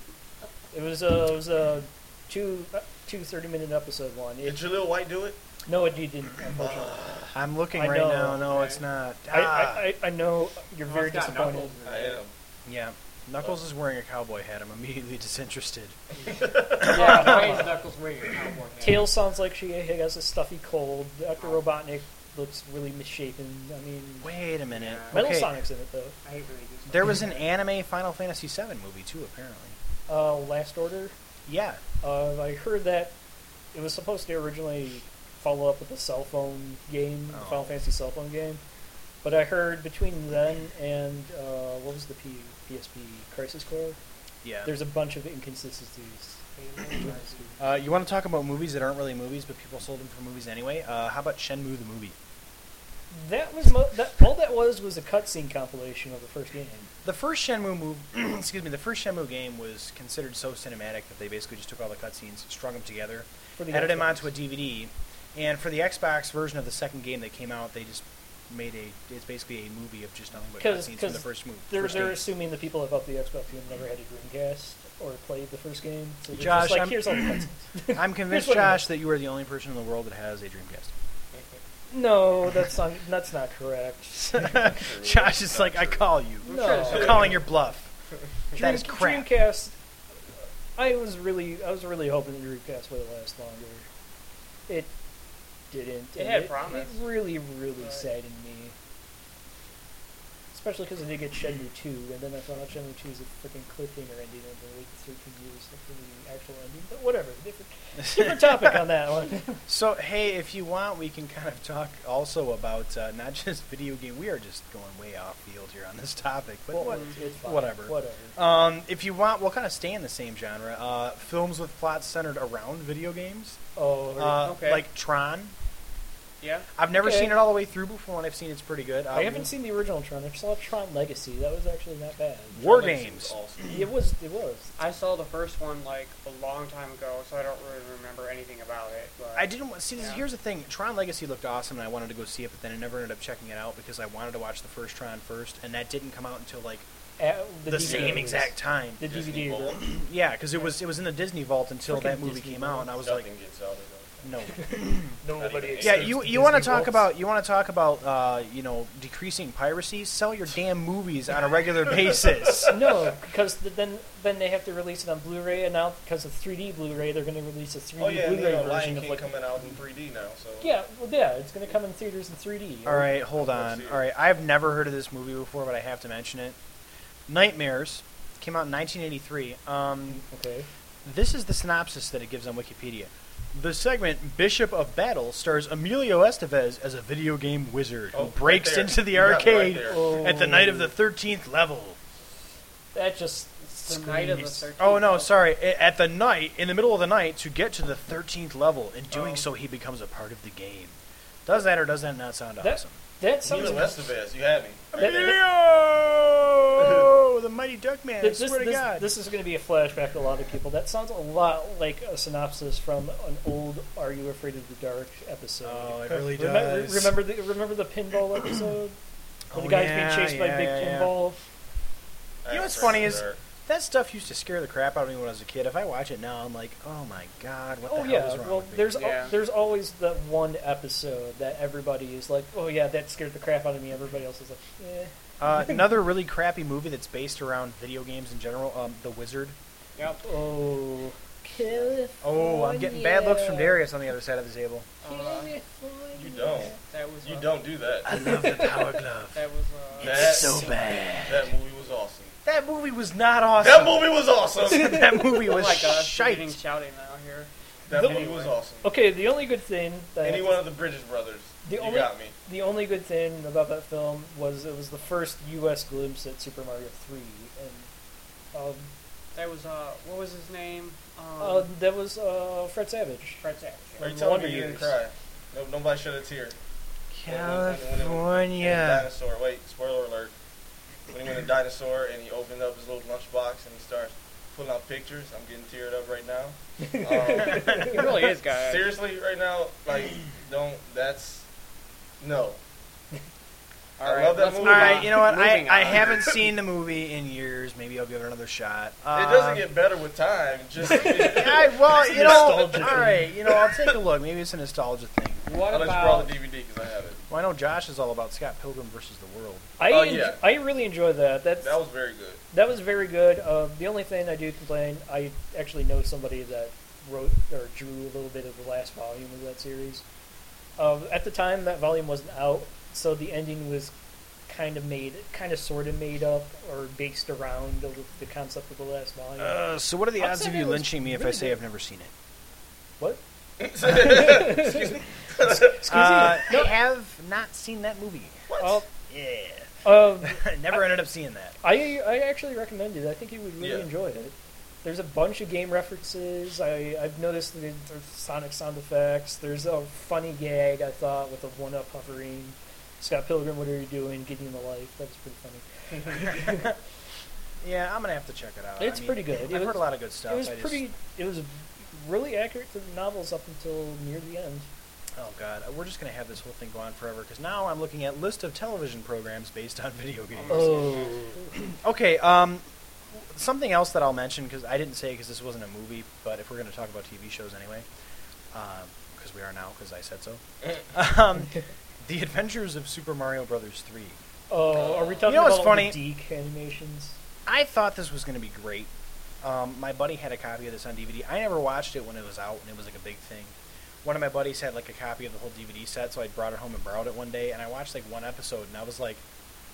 It was a it was a two uh, two thirty minute episode one. Did It, Jaleel White do it? no, it didn't. Unfortunately, I'm looking I right know, now. No, okay. it's not. I, Ah, I, I I know you're Oh, very it's got disappointed. Knuckles in I it. am. yeah. Knuckles is wearing a cowboy hat. I'm immediately disinterested. Yeah, why is Knuckles wearing a cowboy hat? Tails sounds like she has a stuffy cold. Doctor Oh. Robotnik looks really misshapen. I mean, Wait a minute. Yeah. Metal Okay, Sonic's in it though. I hate when they do stuff there like was an that. anime Final Fantasy seven movie too, apparently. Uh, Last Order. Yeah. Uh, I heard that it was supposed to originally follow up with the cell phone game, Oh. Final Fantasy cell phone game. But I heard between then and uh, what was the P- PSP Crisis Core, Yeah. there's a bunch of inconsistencies. Uh, you want to talk about movies that aren't really movies, but people sold them for movies anyway? Uh, how about Shenmue the movie? That was mo- that. All that was was a cutscene compilation of the first game. The first Shenmue move, excuse me, the first Shenmue game was considered so cinematic that they basically just took all the cutscenes, strung them together, For the added them Xbox. onto a D V D, and for the Xbox version of the second game that came out, they just made a. It's basically a movie of just nothing but 'Cause- cutscenes from the 'cause first movie. They're, first they're game. assuming the people that bought the Xbox game never had a Dreamcast or played the first game. So they're Josh, just like, I'm- here's all the cutscenes. I'm convinced, Here's what it Josh, that you are the only person in the world that has a Dreamcast. No, that's not, that's not correct. Josh is like, I call you. No. I'm calling your bluff. Dream, That is crap. Dreamcast. I was really, I was really hoping the Dreamcast would last longer. It didn't. It and had it, promise. It really, really Right. saddened me. Especially because I did get Shenmue two, and then I found out Shenmue two is a freaking cliffhanger ending, and they waited thirteen years for the actual ending. But whatever, different, different topic on that one. So, hey, if you want, we can kind of talk also about uh, not just video game. We are just going way off field here on this topic, but Well, what, it's fine. whatever. Whatever. Um, if you want, we'll kind of stay in the same genre. Uh, films with plots centered around video games, Oh, uh, Okay. like Tron. Yeah. I've never Okay. seen it all the way through before, and I've seen it's pretty good. I Um, haven't seen the original Tron. I saw Tron Legacy. That was actually not bad. War Legacy Games. was awesome. It was. It was. I saw the first one like a long time ago, so I don't really remember anything about it. But I didn't want see. This, Yeah. Here's the thing: Tron Legacy looked awesome, and I wanted to go see it, but then I never ended up checking it out because I wanted to watch the first Tron first, and that didn't come out until like At the, D V D same was- exact time. The Disney D V D. Vault. Yeah, because it was it was in the Disney Vault until Frickin' that movie Disney came Vault. out, and I was Nothing like, gets out of it. no. Nobody. Yeah, Yeah, accepts you the you want to Disney talk vaults. about you want to talk about uh, you know decreasing piracy? Sell your damn movies on a regular basis. No, because th- then then they have to release it on Blu-ray, and now because of three D Blu-ray, they're going to release a three D Oh yeah, and Blu-ray you know, version Lion of King like. coming out in three D now. So Yeah, well, yeah, it's going to come in theaters in three D. All right, hold I'll go on. see it. All right, I've never heard of this movie before, but I have to mention it. Nightmares came out in nineteen eighty-three. Um, Okay. this is the synopsis that it gives on Wikipedia. The segment Bishop of Battle stars Emilio Estevez as a video game wizard Oh, who breaks right there. into the You got it right arcade there. Oh. at the night of the thirteenth level. That just The night of the screams. thirteenth. Oh no, sorry. I- At the night, in the middle of the night, to get to the thirteenth level. In doing Oh. so, he becomes a part of the game. Does that or does that not sound That- awesome? That sounds. Emilio Estevez, you had me. That- that- Emilio, the mighty Duckman. I This, swear to this, God. this is going to be a flashback to a lot of people. That sounds a lot like a synopsis from an old "Are You Afraid of the Dark" episode. Oh, it really Remember, does. remember the remember the pinball episode when Oh, the guy's yeah, being chased by yeah, big yeah, yeah. pinball. You know what's funny is that stuff used to scare the crap out of me when I was a kid. If I watch it now, I'm like, oh my God, what the Oh hell yeah, is wrong well with me? there's al- Yeah. there's always that one episode that everybody is like, oh yeah, that scared the crap out of me. Everybody else is like, eh. Uh, another really crappy movie that's based around video games in general, um, The Wizard. Yep. Oh, California. Oh, I'm getting bad looks from Darius on the other side of the table. Uh, You don't. that was. You uh, don't do that. I love the Power Glove. That was. Uh, That's so bad. That movie was awesome. That movie was not awesome. That movie was awesome. that movie oh was my gosh, we're getting shite. shouting now here. That The- movie was awesome. Okay, the only good thing that Any one of the British brothers, The you only- got me. the only good thing about that film was it was the first U S glimpse at Super Mario three, and um, That was. Uh, what was his name? Um, uh, that was uh, Fred Savage. Fred Savage. Are you from telling Wonder me you didn't Years. cry? No, nobody shed a tear. When- when- when- when- when- when California. Dinosaur. Wait, spoiler alert. When he went a dinosaur and he opened up his little lunchbox and he starts pulling out pictures, I'm getting teared up right now. Um, He really is, guys. seriously, right now, like, don't. That's no. All I right, love that let's movie. All move right, on. you know what? I, Moving I on. haven't seen the movie in years. Maybe I'll give it another shot. Uh, It doesn't get better with time. Just I, well, It's a you know, nostalgia all thing. right, you know, I'll take a look. Maybe it's a nostalgia thing. What unless you borrow about? the D V D because I have it. Well, I know Josh is all about Scott Pilgrim versus the World. I Oh, en- yeah. I really enjoyed that. That's That was very good. that was very good. Uh, the only thing I do complain, I actually know somebody that wrote or drew a little bit of the last volume of that series. Uh, at the time, that volume wasn't out, so the ending was kind of made, kind of sort of made up or based around the, the concept of the last volume. Uh, so what are the I'd odds say of you that was lynching me if I really say good. I've never seen it? What? Excuse me. Excuse Uh, me. No. I have not seen that movie. What? Uh, Yeah. um, I never ended up seeing that. I I actually recommend it. I think you would really Yeah. enjoy it. There's a bunch of game references. I I've noticed the, the Sonic sound effects. There's a funny gag I thought with the one up hovering. Scott Pilgrim, what are you doing? Getting the life. That was pretty funny. Yeah, I'm gonna have to check it out. It's I mean, pretty good. I've It heard was- a lot of good stuff. It was I just- pretty. It was really accurate to the novels up until near the end. Oh god, we're just gonna have this whole thing go on forever because now I'm looking at list of television programs based on video games. Oh, Okay, um, something else that I'll mention because I didn't say because this wasn't a movie, but if we're gonna talk about T V shows anyway, because we are now because I said so. um, The Adventures of Super Mario Brothers three. oh, are we talking know what's about funny? the Deke animations? I thought this was going to be great. Um, my buddy had a copy of this on D V D. I never watched it when it was out and it was like a big thing. One of my buddies had like a copy of the whole D V D set, so I brought it home and borrowed it one day, and I watched like one episode, and I was like,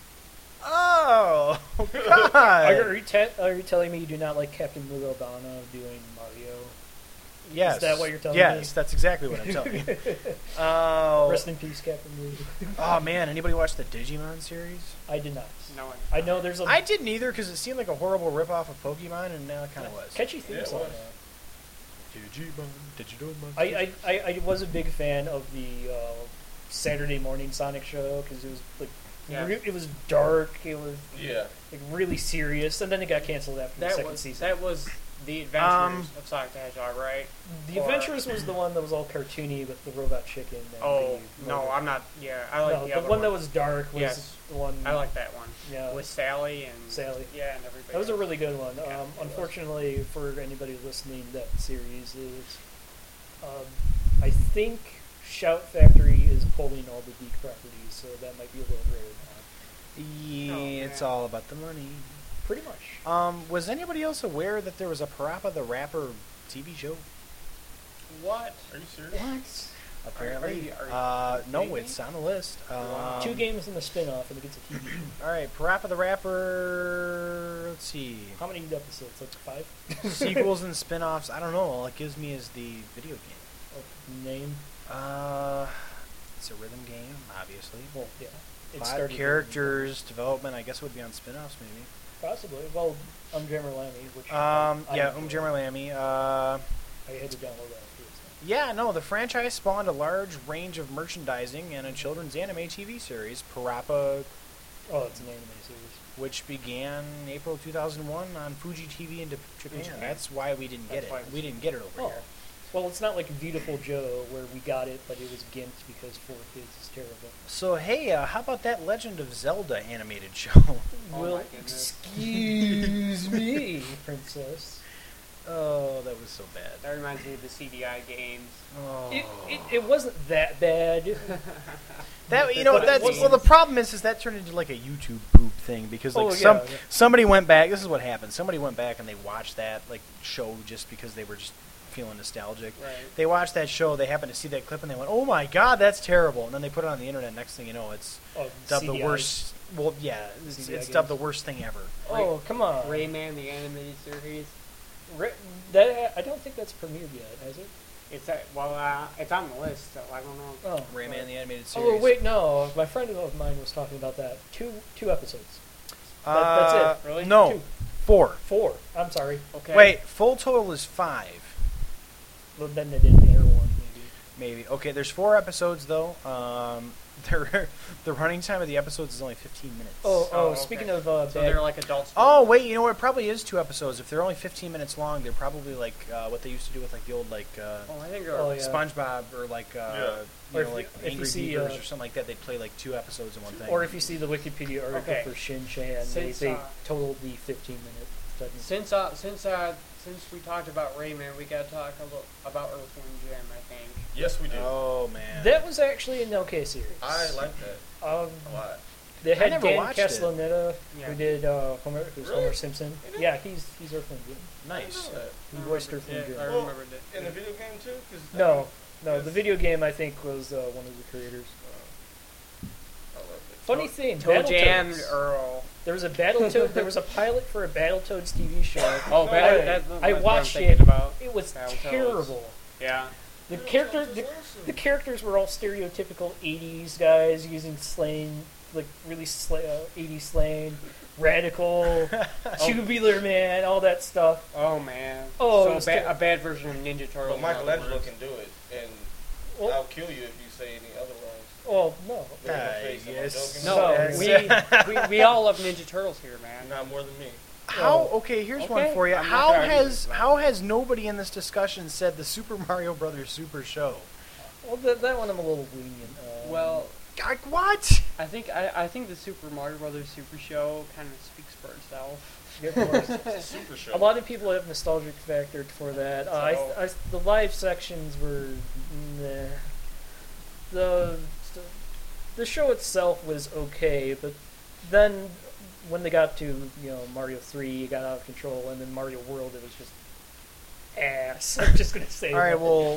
"Oh God!" Are, are, you te- are you telling me you do not like Captain Lou Albano doing Mario? yes, Is that what you're telling yes, me? Yes, that's exactly what I'm telling you. Oh, Rest in peace, Captain Lou. oh man, anybody watch the Digimon series? I did not. No one. I know there's a I didn't either because it seemed like a horrible ripoff of Pokemon, and now it kind of was. catchy theme Yeah, it song. was. Digimon, Digimon. I, I, I, I was a big fan of the uh, Saturday morning Sonic show because it was like Yeah. re- it was dark, it was Yeah. like really serious, and then it got canceled after the That second was season. that was the Adventures Um, of Sonic the Hedgehog, right? the or- Adventures was the one that was all cartoony with the robot chicken. And Oh the no, robot- I'm not. Yeah, I like no, the, the other one that was dark was Yes. the one. I like that one Yeah, with Sally and Sally. Yeah, and everybody. That was a else. really good one. Yeah, Um, it was. unfortunately, for anybody listening, that series is. Um, I think Shout Factory is pulling all the Deke properties, so that might be a little rare now. Yeah, Oh, it's man. all about the money. Pretty much. Um, was anybody else aware that there was a Parappa the Rapper T V show? What? Are you serious? What? Apparently, Are you- are you uh, no, kidding me? it's on the list. Um, Wow. Two games in the spin-off, and it gets a T V. All right, Parappa the Rapper. Let's see. How many episodes? Like five? Sequels and spin-offs. I don't know. All it gives me is the video game. of name. Uh, it's a rhythm game, obviously. Well, yeah. It Five started with- characters, development. I guess it would be on spin-offs, maybe. Possibly. Well, Umjammer Lammy, which Um, I, yeah, I, Umjammer Lammy. Uh, I had to download that. Too, so. yeah, no, the franchise spawned a large range of merchandising and a children's anime T V series, Parappa, Oh, it's an anime series. which began April two thousand one on Fuji T V in Japan. Japan. That's why we didn't get That's why it. it We was- didn't get it over Oh. here. Well, it's not like Beautiful Joe where we got it, but it was gimped because four kids is terrible. So, hey, uh, how about that Legend of Zelda animated show? Oh well, my goodness. excuse me, princess. Oh, that was so bad. That reminds me of the C D I games. Oh. It, it, it wasn't that bad. That you know But it that's wasn't- well the problem is is that turned into like a YouTube poop thing because like Oh, yeah, some yeah. somebody went back. This is what happened. Somebody went back and they watched that like show just because they were just feeling nostalgic. Right. They watched that show. They happened to see that clip and they went, "Oh my God, that's terrible!" And then they put it on the internet. Next thing you know, it's Oh, dubbed the C D I. worst. Well, yeah, it's, C D I it's dubbed the games. worst thing ever. Oh, come on. Rayman, the animated series. Ra- that, I don't think that's premiered yet, has it? It's a, well, uh, it's on the list, so I don't know. Oh, Rayman right. the animated series. Oh wait, no. My friend of mine was talking about that. Two two episodes. uh, that- that's it. Really? No, Two. four. Four. I'm sorry. Okay. Wait, full total is five. Well, then they didn't air one, maybe. Maybe. Okay, there's four episodes though. Um, they're, the running time of the episodes is only fifteen minutes. Oh, oh. Oh, okay. Speaking of uh, So bad, they're like adults. Oh wait, you know what? It probably is two episodes. If they're only fifteen minutes long, they're probably like uh, what they used to do with like the old like uh, Oh, I think. Oh, Oh, yeah. SpongeBob or like uh, Yeah. you Or know if- like if you Angry see, Beavers uh, or something like that. They play like two episodes in one thing. or if you see the Wikipedia article Okay. for Shin Chan, they, Since, they uh, totaled the fifteen minute segment. Since uh, since uh, since we talked about Rayman, we gotta talk a little about Earthworm Jim. I think. Yes, we do. oh man, That was actually an okay series. I like that Um, a lot. they had never Dan watched it. Castellaneta, Yeah. who did uh, Homer, who's Really? Homer Simpson. He did? Yeah, he's he's Earthworm Jim. nice. I know that. He I voiced remember- Earthworm yeah, Jim. I Well, remembered it. In the video game too? 'Cause, I No, mean, no, the yes. video game I think was uh, one of the creators. I love it. Funny thing, Toe Jam Battletoads. Earl. There was a Battletoad. There was a pilot for a Battletoads T V show. Oh, No Battle, way. that's I what I'm watched thinking it. About. It was Battletoads. terrible. Yeah. The character, the, the characters were all stereotypical eighties guys using slang, like really sla- uh, eighties slang, radical, tubular man, all that stuff. Oh man. Oh, it so was ba- ter- a bad version of Ninja Turtles. But Michelangelo in other can do it, and Well, I'll kill you if you say any other lines. well, no. Look at my Uh, face, am I yes. joking? words. No, No, Yes. we, we we all love Ninja Turtles here, man. Not more than me. How? Oh. Okay, here's one Okay, for you. I'm not How gonna argue has with that. how has nobody in this discussion said the Super Mario Brothers Super Show? Well, that, that one I'm a little lenient. Uh, Well, Like, what? I think I, I think the Super Mario Brothers Super Show kind of speaks for itself. yeah, of course. It's a super show. A lot of people have nostalgic factor for that. Uh, I, So- I, the live sections were meh. The the show itself was okay, but then when they got to you know Mario three, it got out of control, and then Mario World, it was just ass. I'm just gonna say. All right, that. well.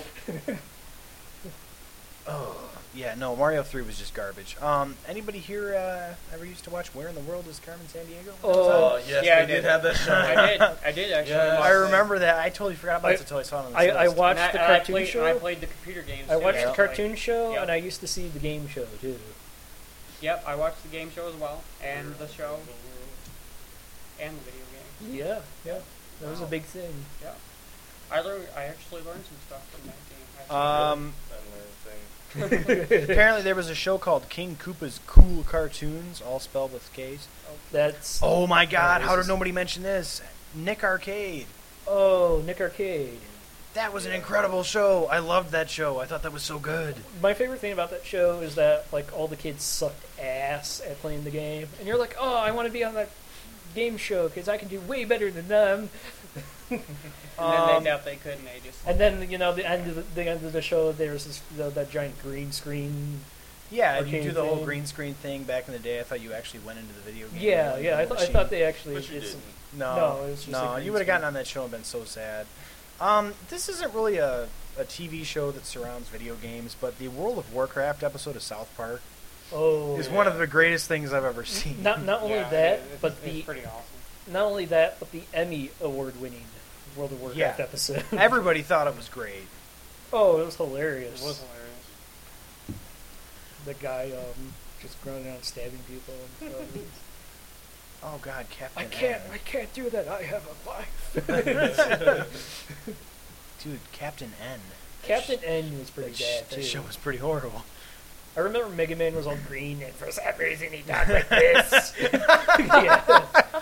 Oh, yeah, no, Mario three was just garbage. Um, anybody here uh, ever used to watch Where in the World is Carmen Sandiego? Oh, Uh, yes, Yeah, I they did did. have that show. I did. I did actually. Yeah, watch I that. remember that. I totally forgot about I- it until I saw it on the I, I list. watched And I, the and I cartoon played, show. and I played the computer games. I too, watched the actually. cartoon show, Yep. and I used to see the game show too. Yep, I watched the game show as well, and the show, and the video game. Yeah, yeah, that was a Wow. big thing. Yeah, I learned. I actually learned some stuff from that game. Actually. Um, That little thing. apparently there was a show called King Koopa's Cool Cartoons, all spelled with K's. That's Oh my God! Oh, How this did is- nobody mention this? Nick Arcade. oh Nick Arcade. That was an incredible show. I loved that show. I thought that was so good. My favorite thing about that show is that like all the kids sucked ass at playing the game, and you're like, oh, I want to be on that game show because I can do way better than them. and Um, then they thought they could, and they just. And then you know the end of the, the end of the show, there's this the, that giant green screen. Yeah, you arcade do the whole thing. green screen thing back in the day. I thought you actually went into the video game. Yeah, and yeah. I, the th- I machine. thought they actually But you did some. didn't. No, No, it was just no. a green You would have gotten screen. on that show and been so sad. Um, this isn't really a, a T V show that surrounds video games, but the World of Warcraft episode of South Park Oh, is one of the greatest things I've ever seen. not not only Yeah, that, it's, but it's the pretty awesome. not only that, but the Emmy award winning World of Warcraft Yeah. episode. Everybody thought it was great. Oh, it was It hilarious. was hilarious. The guy um, just running around stabbing people. And stuff. Oh God, Captain. I can't. N. I can't do that. I have a wife. Dude, Captain N. Captain N was pretty That, sh- bad that too. show was pretty horrible. I remember Mega Man was all green, and for some reason he talked like this. Yeah.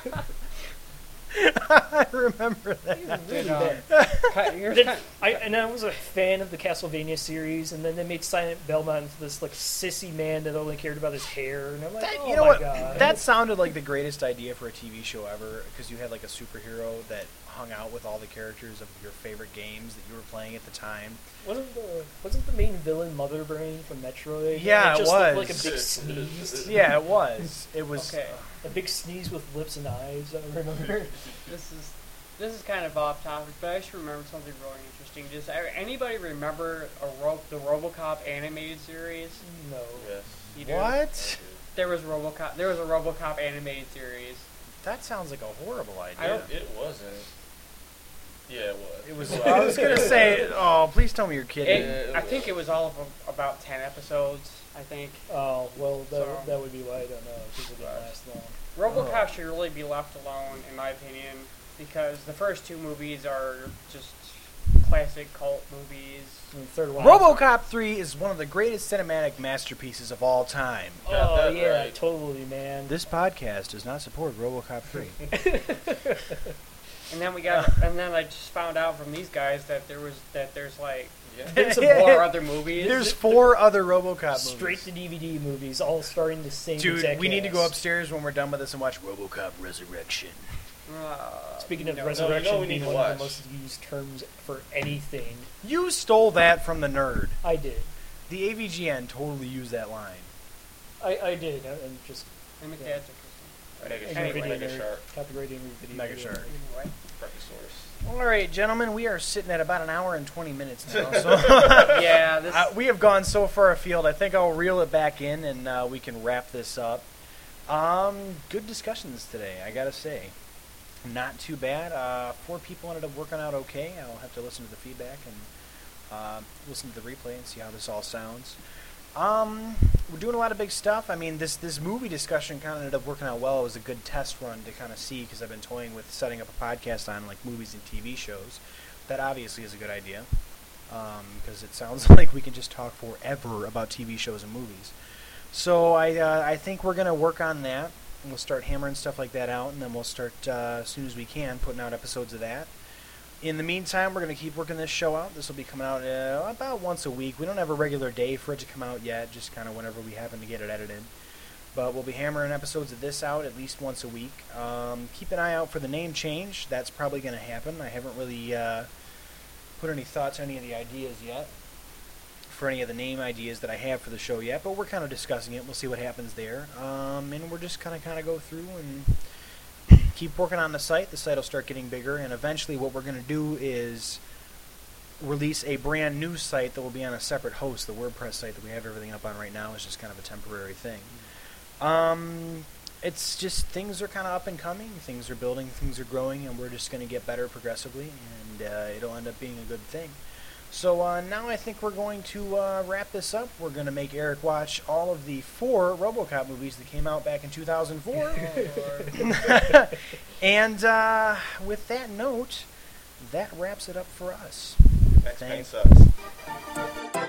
I remember that. Really Did, um, bad. ki- here's Then kind- I, and I was a fan of the Castlevania series, and then they made Silent Belmont into this like sissy man that only cared about his hair, and I'm like, That, oh you know my what? god, That sounded like the greatest idea for a T V show ever, because you had like a superhero that hung out with all the characters of your favorite games that you were playing at the time. wasn't the wasn't the main villain Mother Brain from Metroid? Yeah, it it just looked like a was. big sneeze, Yeah, it was. It was. Okay. a big sneeze with lips and eyes. I remember. This is this is kind of off topic, but I just remembered something really interesting. Does uh, anybody remember a Ro- the RoboCop animated series? No. Yes. You do? What? There was RoboCop. There was a RoboCop animated series. That sounds like a horrible idea. I don't- It wasn't. Yeah, it was. It was. I was gonna say. Oh, please tell me you're kidding. It, it I think was. it was all of a- about ten episodes. I think Oh well, that, So- that would be why I don't know because it didn't last long. RoboCop Oh. should really be left alone, in my opinion, because the first two movies are just classic cult movies. And the third one. RoboCop three is one of the greatest cinematic masterpieces of all time. Got Oh that yeah, right. totally, man. This podcast does not support RoboCop three. And then we got, and then I just found out from these guys that there was that there's like Yeah. some more other movies. There's four other RoboCop Straight movies. to D V D movies, all starring the same Dude, exact we need to go cast. upstairs when we're done with this and watch RoboCop Resurrection. Uh, Speaking of no. resurrection No, you know we being need one to of the watch. most used terms for anything, You stole that from the nerd. I did. The A V G N totally used that line. I, I did, uh, and just I think Yeah. that's interesting. Mega and Shark, video Anyway, Mega nerd, Shark, copyrighted video. Mega video Shark. nerd. Anyway. Brachiosaurus. All right, gentlemen, we are sitting at about an hour and twenty minutes now. So Yeah, this. uh, we have gone so far afield. I think I'll reel it back in and uh, we can wrap this up. Um, good discussions today, I gotta say. Not too bad. Uh, four people ended up working out okay. I'll have to listen to the feedback and uh, listen to the replay and see how this all sounds. Um, we're doing a lot of big stuff. I mean, this this movie discussion kind of ended up working out well. It was a good test run to kind of see because I've been toying with setting up a podcast on like movies and T V shows. That obviously is a good idea because it sounds like we can just talk forever about T V shows and movies. So I uh, I think we're gonna work on that. And we'll start hammering stuff like that out, and then we'll start uh, as soon as we can putting out episodes of that. In the meantime, we're going to keep working this show out. This will be coming out uh, about once a week. We don't have a regular day for it to come out yet, just kind of whenever we happen to get it edited. But we'll be hammering episodes of this out at least once a week. Um, keep an eye out for the name change. That's probably going to happen. I haven't really uh, put any thoughts on any of the ideas yet, for any of the name ideas that I have for the show yet, but we're kind of discussing it. We'll see what happens there. Um, and we're just kind of kind of go through and keep working on the site. The site will start getting bigger, and eventually what we're going to do is release a brand new site that will be on a separate host. The WordPress site that we have everything up on right now is just kind of a temporary thing. Um, it's just things are kind of up and coming. Things are building, things are growing, and we're just going to get better progressively, and uh, it'll end up being a good thing. So uh, now I think we're going to uh, wrap this up. We're going to make Eric watch all of the four RoboCop movies that came out back in two thousand four. And uh, with that note, that wraps it up for us. Max Thank- Payne sucks.